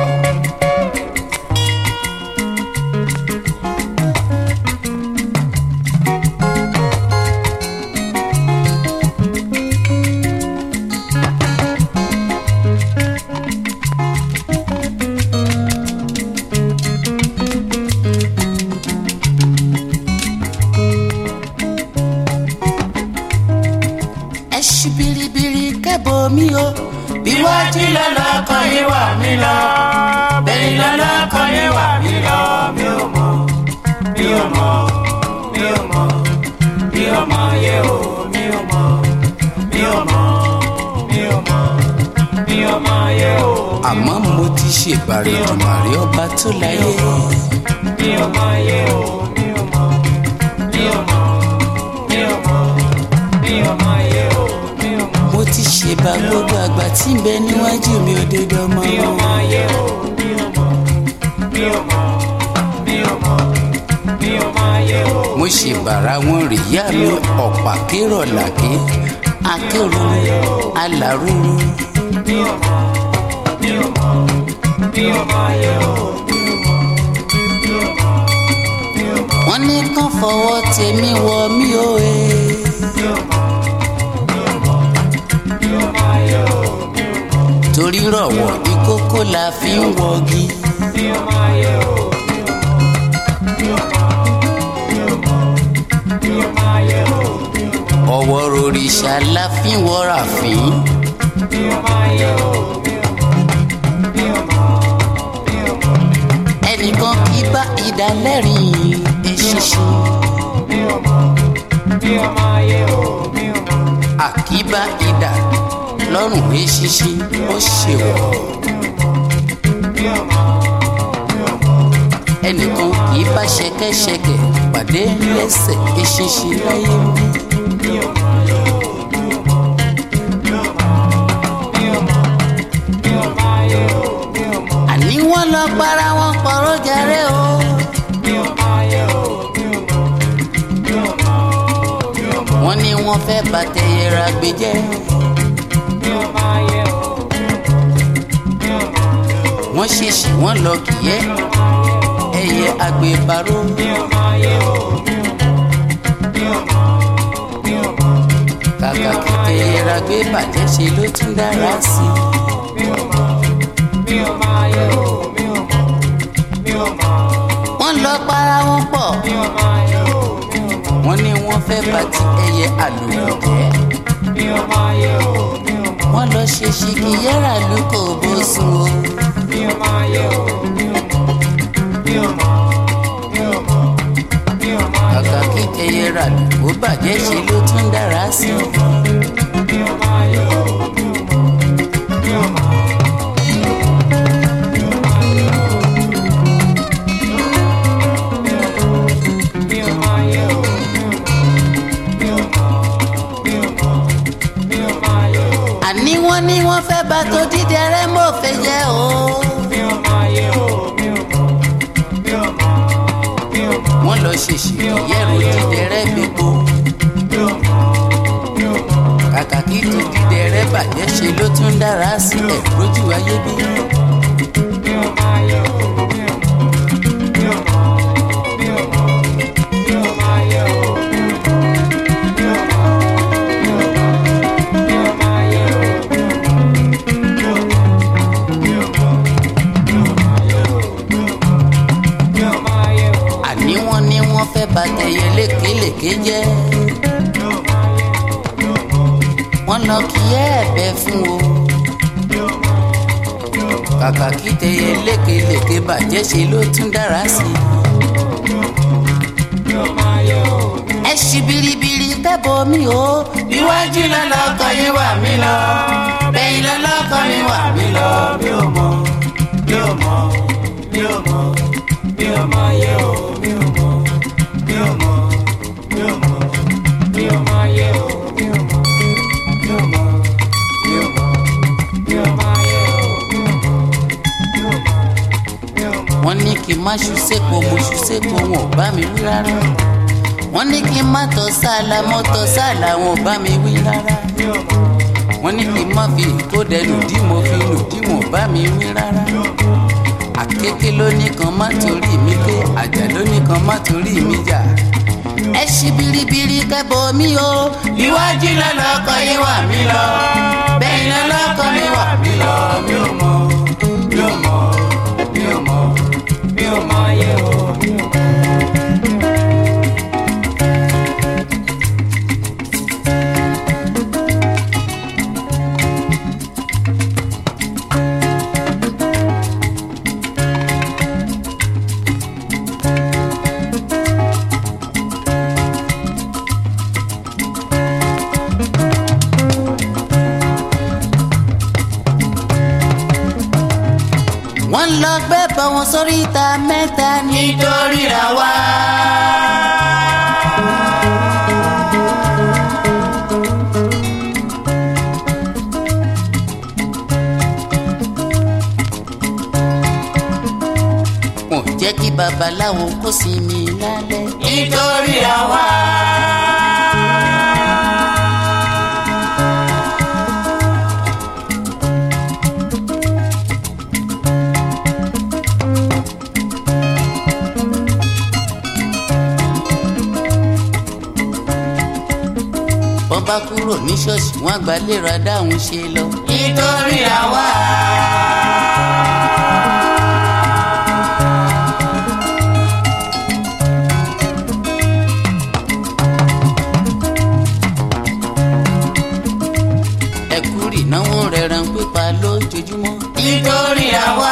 ẹṣin biribiri kẹ́bọ mi o. Iwájú lọ́lọ́kọ̀ yín wà mí lọ. Bẹ́yìn lọ́lọ́kọ̀ yín wà mí lọ. Mi ò mọ̀, mi ò mọ̀, mi ò mọ̀, mi ò mọ̀ ayé o. Mi ò mọ̀, mi ò mọ̀, mi ò mọ̀, mi ò mọ̀ ayé o. àmọ́ mo ti ṣèbàrẹ̀ Èdùmàrè ọba tó láyé. Mi ò mọ̀ ayé o. Mi ò mọ̀, mi ò mọ̀, mi ò mọ̀, mi ò mọ̀ ayé o. Mi ò mọ̀. mo ti ṣèbà gbogbo àgbà tí ń bẹ níwájú mi ò dédé ọmọ Mi ò mọ̀ ayé o. Mi ò mọ̀, mi ò mọ̀, mi ò mọ̀, mi ò mọ̀ ayé o. mo ṣèbàrà wọn rìyá mi ọ̀pá kérò làké akérò alárúurú. Mi ò mọ̀, mi ò mọ̀, mi ò mọ̀ ayé o. Mi ò mọ̀, mi ò mọ̀, mi ò mọ̀, wọ́n ní kán fọwọ́ tèmi wọ mí o e. mi ò mọ̀, mi ò mọ̀, mi ò mọ̀ ayé o. Mi ò mọ̀, torí rọ̀wọ̀ ìkókó la fi ń wọgi. mi ò mọ̀ ayé o. Mi ò mọ̀, mi ò mọ̀, mi ò mọ̀, mi ò mọ̀ ayé o. Mi ò mọ̀, ọwọ́ rorìṣà la fi ń wọra fín. mi ò mọ̀ ayé o. Mi ò mọ̀, mi ò mọ̀, mi ò mọ̀, ẹnìkan kì í bá ìdálẹ́rìn eṣinṣin. mi ò mọ̀, mi ò mọ̀ ayé o. Mi ò mọ̀, àkíbá ìdà lọ́rùn eṣinṣin ó ṣèwọ̀. mi ò mọ̀, mi ò mọ̀, ẹnìkan kì í bá ṣẹ̀kẹ̀ṣẹ̀kẹ̀ pàdé lẹ́sẹ̀ eṣinṣin láyé mi. mi ò mọ̀ ayé o. Mi ò mọ̀, mi ò mọ̀, mi ò mọ̀, mi ò mọ̀ ayé o. Mi ò mọ̀, àní wọ́n lọ para wọn pọ̀rọ̀ jàre o. mi ò mọ̀ ayé o. Mi ò mọ̀, mi ò mọ̀, mi ò mọ̀, wọ́n ní wọ́n fẹ́ bàtẹ̀yẹra gbé jẹ́. mi ò mọ̀ ayé o. Mi ò mọ̀, mi ò mọ̀, wọ́n ṣèṣì wọ́n lọ kìyẹ́ ẹyẹ agbèbárò. mi ò mọ̀ ayé o. Mi ò mọ̀, mi ò mọ̀, mi ò mọ̀, kàkà kí tẹ̀yẹra gbé bàjẹ́ ṣe ló tún dára sí i. mi ò mọ̀, mi ò mọ̀ ayé o. Mi ò mọ̀, mi ò mọ̀, wọ́n lọ para wọn pọ̀. mi ò mọ̀ ayé o. Mi ò mọ̀, wọ́n ní wọ́n fẹ́ bàtí ẹyẹ àlùkò jẹ́. mi ò mọ̀ ayé o. Mi ò mọ̀, wọ́n lọ ṣe ṣìkìyẹ́rà lóko bó sùn o. mi ò mọ̀ ayé o. Mi ò mọ̀, mi ò mọ̀, mi ò mọ̀, mi ò mọ̀ ayé kàkà o. kí tẹ̀yẹra lóko bàjẹ́ ṣe ló tún dára sí i. Mi ò mọ̀ ayé o. Mi ò mọ̀, mi ò mọ̀, mi ò mọ̀, mi ò mọ̀ ayé o. Mi ò mọ̀ ayé o. Mi ò mọ̀, mi ò mọ̀, mi ò mọ̀ ayé o. àní wọ́n ní wọ́n fẹ́ bá tó dídẹ rẹ́ mọ́ fẹ́ jẹ́ o. Mi ò mọ̀ ayé o. Mi ò mọ̀, mi ò mọ̀, mi ò mọ̀, wọ́n lọ ṣe ṣìkìyẹ́rù dídẹ rẹ́ gbégbó. mi ò mọ̀, mi ò mọ̀, kàkà kí ti dídẹ rẹ́ bàjẹ́ ṣe ló tún dára sí ẹ̀ lójú ayé bí. mi ò mọ̀ ayé o. Mi ò mọ̀, mi ò mọ̀, mi ò mọ̀, mi ò mọ̀ ayé o. Mi ò mọ̀, mi ò mọ̀, mi ò mọ̀, mi ò mọ̀ ayé o. Mi ò mọ̀, mi ò mọ̀, mi ò mọ̀, mi ò mọ̀ ayé o. Mi ò mọ̀, mi ò mọ̀ ayé o. àní wọ́n ní wọ́n fẹ́ bàtẹ̀yẹ lékelèké jẹ́. Mi ò mọ̀ ayé o. Mi ò mọ̀, wọ́n lọ kí ẹ ẹ̀bẹ̀ fún o. mi ò mọ̀, mi ò mọ̀, kàkà kí tẹ̀yẹ lékelèké bàjẹ́ ṣe ló tún dára sí i. mi ò mọ̀ ayé o. ẹṣin biribiri kẹ́bọ mi o. Iwájú lọ́lọ́kọ̀ yín wà mí lọ. Bẹ́yìn lọ́lọ́kọ̀ mi wà mí lọ. Mi ò mọ̀, mi ò mọ̀, mi ò mọ̀, mi ò mọ̀ ayé o. Mi ò mọ̀, mi ò mọ̀, mi ò mọ̀, mi ò mọ̀ ayé o. Mi ò mọ̀, mi ò mọ̀, mi ò mọ̀, mi ò mọ̀ ayé o. Mi ò mọ̀, mi ò mọ̀, mi ò mọ̀. wọ́n ní kí n má ṣu sépo mo ṣu sépo wọn ò bá mi wí rárá wọ́n ní kí n má tọ́ sáàlà mo tọ́ sáàlà wọn ò bá mi wí rárá wọ́n ní kí n má fi ìkódẹ nùdí mo fi nùdí wọn ò bá mi wí rárá àkékè ló ní kan má torí mi ké àjà ló ní kan má torí mi jà ẹ ṣí biribiri kẹbọ mi o iwájú lọlọkọ yín wà mí lọ bẹ́ẹ̀ lọlọkọ mi wà mí lọ mi ò mọ̀ mi ò mọ̀ mi ò mọ̀ mi ò mọ̀ yẹ o mi ò mọ̀. wọ́n lọ gbé bọ̀ wọn sórí ìta mẹ́ta nítorí ra wá. wọ́n jẹ́ kí babaláwo kó sinmi lálẹ́ nítorí ra wá. bá kúrò ní ṣọ́ọ̀ṣì wọn àgbà lè ra dáhùn ṣe lọ. nítorí àwa. ẹ̀kú rì náwó rẹ̀ ràn pípa lójoojúmọ́. nítorí àwa.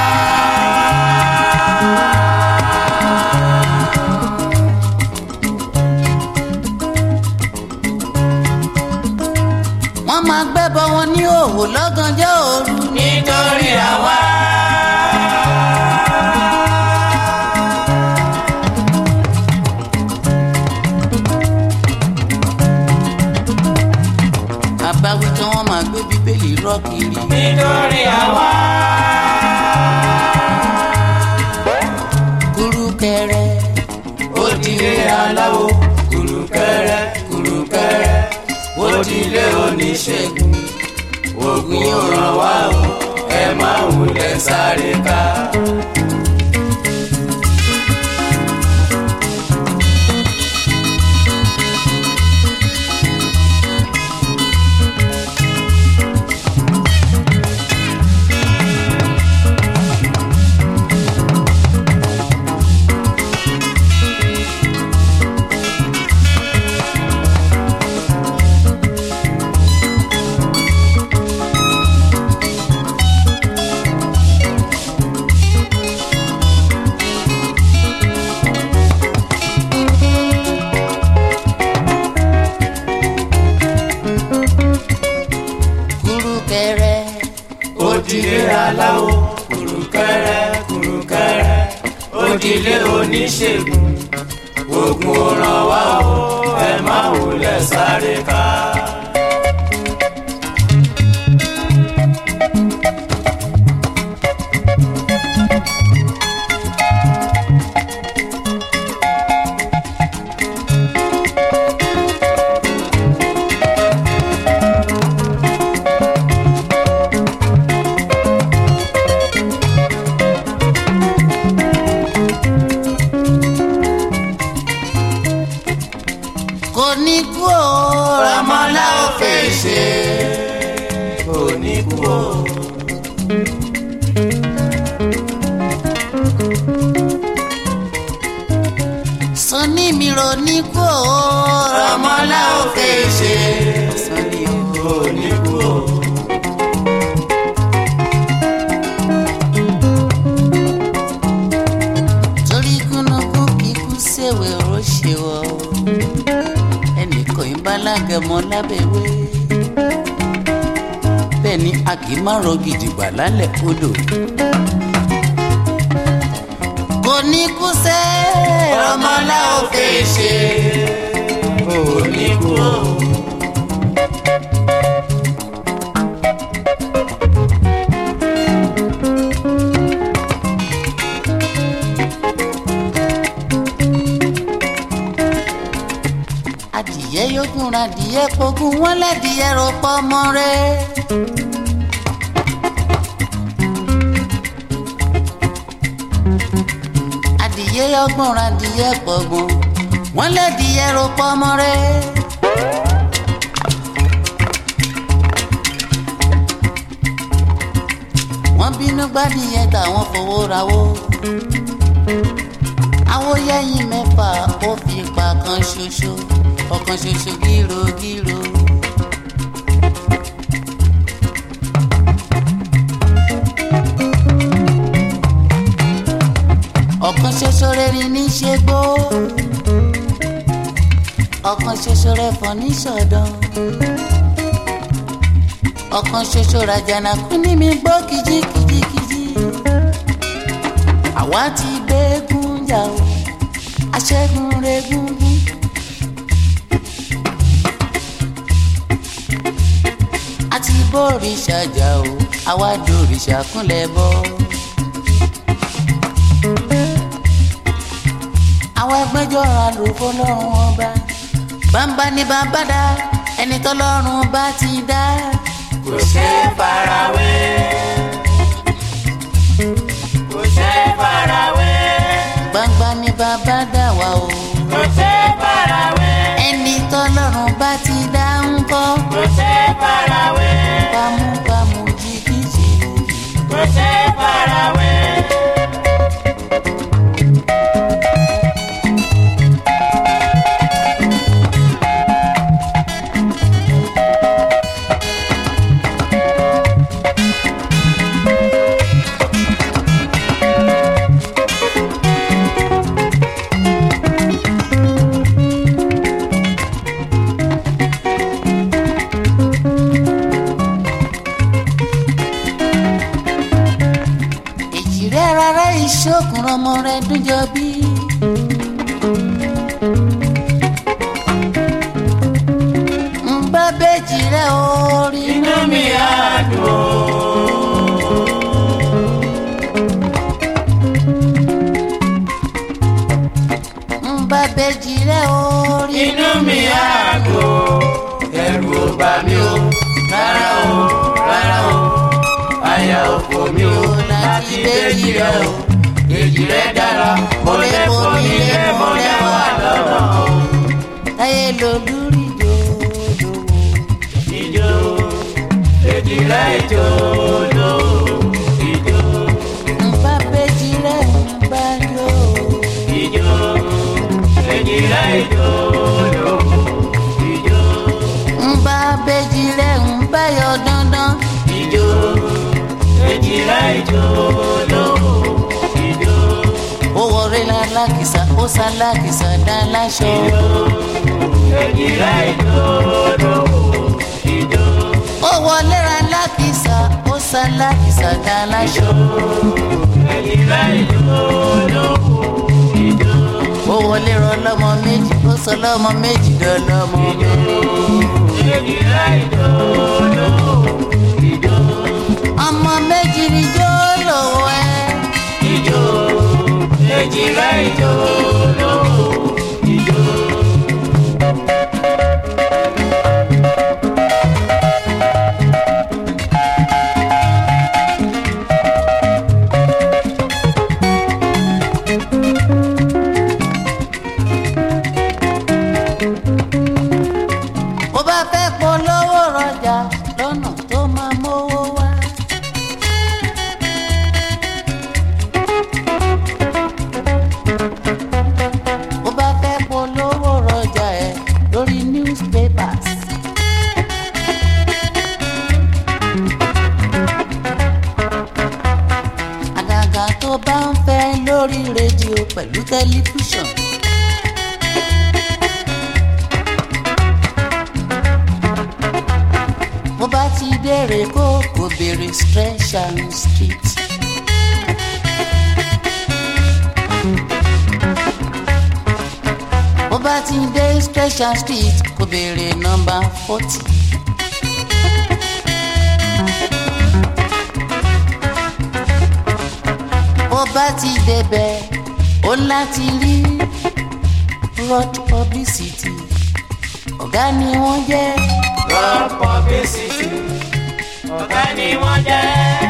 máa gbẹ́bọ̀ wọn ní òhò lọ́gànjọ́ òru nítorí àwa. àbáwí tí wọ́n máa gbé bíbélì rọ́ kiri nítorí àwa. kùrùkẹrẹ ó dilé aláwo kùrùkẹrẹ kùrùkẹrẹ ó dilé oníṣègùn oògùn yóò ràn wá o ẹ máa wulẹ̀ sáré ká. òdìlé aláwo kùrùkẹrẹ kùrùkẹrẹ òdìlé oníṣègùn oògùn ò ràn wá o ẹ má wulẹ̀ sáré ká. kò ní kú o Ràmọ́lá ò fèsì kò ní kú o. Sunny mi ro ní kú o Ràmọ́lá ò fèsì kò ní kú o. torí kúnnukú kíkú sèwé ó ṣe wọ ẹnìkan ìbálàgẹmọ lábẹ́wé bẹ́ẹ̀ ni a kì í má rọ gidigba lálẹ́ odò kò ní kú sẹ́ Ràmọ́lá ò fèsì kò ní kú o. adìyẹ yókùn ra adìyẹ pogun wọn lẹ́dìyẹ rò pọ̀ ọmọ rẹ̀. adìyẹ yọgbọ̀n ra adìyẹ pọ̀gbọ̀n wọn lẹ́dìyẹ rò pọ̀ ọmọ rẹ̀. wọ́n bínú gbádìyẹ táwọn fowó rawó. awóyẹ́yìn mẹ́fà ó fi pa kan ṣoṣo ọ̀kan ṣoṣo gírogíro. ọ̀kan ṣoṣo rẹ̀rìn ní ṣègbó ọ̀kan ṣoṣo rẹ̀fọ̀ ní ṣọ̀dán ọ̀kan ṣoṣo ràjànàkú ní mi gbó kìjikìjikìji. àwa ti gbẹ́gun jà o aṣẹ́gun rẹ̀gúngún. a ti bórìṣà jà o àwa dòrìṣà kúnlẹ̀ bọ́. àwọn ẹgbẹ́jọ́ra ló fọlọ́run ọba bàbá ní bàbá dá ẹni tọ́lọ́run bá ti dá. kò ṣe é farawé kò ṣe é farawé. gbangba ní bàbá dá wa o. kò ṣe é farawé. ẹni tọ́lọ́run bá ti dá ń kọ́. kò ṣe é farawé. bámúbámú jìgìjì. kò ṣe é farawé. ìṣòkùn ọmọ rẹ̀ dúnjọ bí. ń bá bẹ́jì rẹ̀ orí. inú mi á dùn. ń bá bẹ́jì rẹ̀ orí. inú mi á dùn. ẹ̀rù ò bà mí o rárá o rárá o àyà ò fò mí o láti bẹ́jì rẹ̀ o. èjì rẹ̀ dára mo lè fomi lé mo lè wà lọ́nà o. ayé lolúrí jòjò. ìjó èjì rẹ̀ ìjó lò ìjó. ń bá bẹ́jì rẹ̀ ń bá yó. ìjó èjì rẹ̀ ìjó lò ìjó. ń bá bẹ́jì rẹ̀ ń bá yọ dandan. ìjó èjì rẹ̀ ìjó lò. ó wọlé lálákìsà ó sálákìsà dá láṣọ. èjì rẹ̀ ìjó lò ìjó. ó wọlé lálákìsà ó sálákìsà dá láṣọ. èjì rẹ̀ ìjó lò ìjó. ó wọlé rọ lọ́mọ méjì ó sọ lọ́mọ méjì dọ́lọ́mọ mẹ́rin. èjì rẹ̀ ìjó lò ìjó. ọmọ méjì ni jó lọ́wọ́ ẹ. ìjó èjì rẹ̀ ìjó lò ìjó. bó bá fẹ́ polówó rọjà lọ́nà tó máa mówó wá. bó bá fẹ́ polówó rọjà ẹ̀ lórí newspapers. àgàgà tó bá ń fẹ́ lórí rédíò pẹ̀lú tẹlifíṣàn. bó bá ti dèrè kó kò béèrè Streisand Street. bó bá ti dé Streisand Street kò béèrè nọ́mbà forty. bó bá ti débẹ̀ ó láti rí road publicity ọ̀gá ni wọ́n jẹ́. Rock publicity ọ̀gá ni wọ́n jẹ́.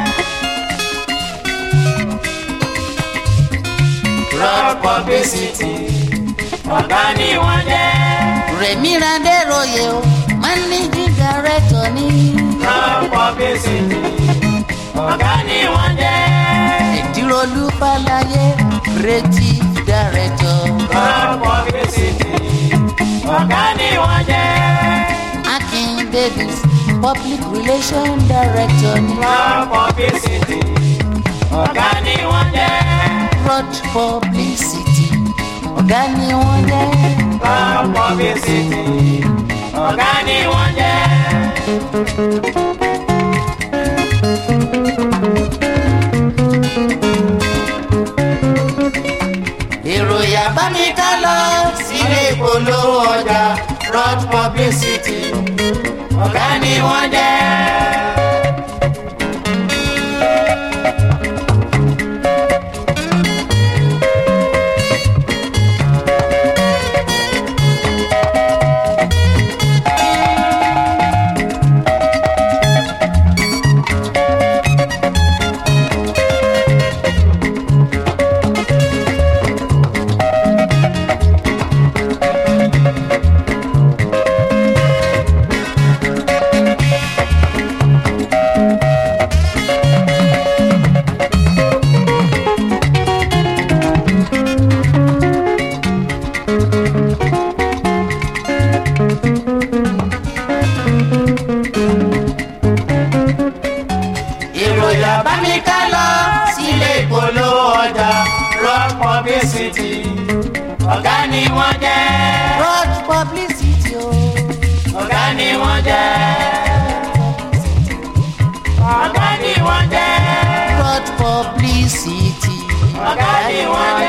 Rock publicity ọ̀gá ni wọ́n jẹ́. Rẹ̀mí Adéròyè o managing director ní. Rock publicity ọ̀gá ni wọ́n jẹ́. Ìdíròlú Fáláyé creative director. Rock publicity ọ̀gá ni wọ́n jẹ́. Akin Davis public relation director ní. Rock publicity ọ̀gá ni wọ́n jẹ́. Road publicity ọ̀gá ni wọ́n jẹ́. Rock publicity ọ̀gá ni wọ́n jẹ́. Ìròyìn bá mi ká lọ sílé ìpolówó ọjà Road publicity ọ̀gá ni wọ́n jẹ́. Ìròyìn bá mi ká lọ sílé ìpolówó ọjà Rock publicity ọ̀gá ni wọ́n jẹ́. Road publicity o ọ̀gá ni wọ́n jẹ́. ọ̀gá ni wọ́n jẹ́. Road publicity ọ̀gá ni wọ́n jẹ́.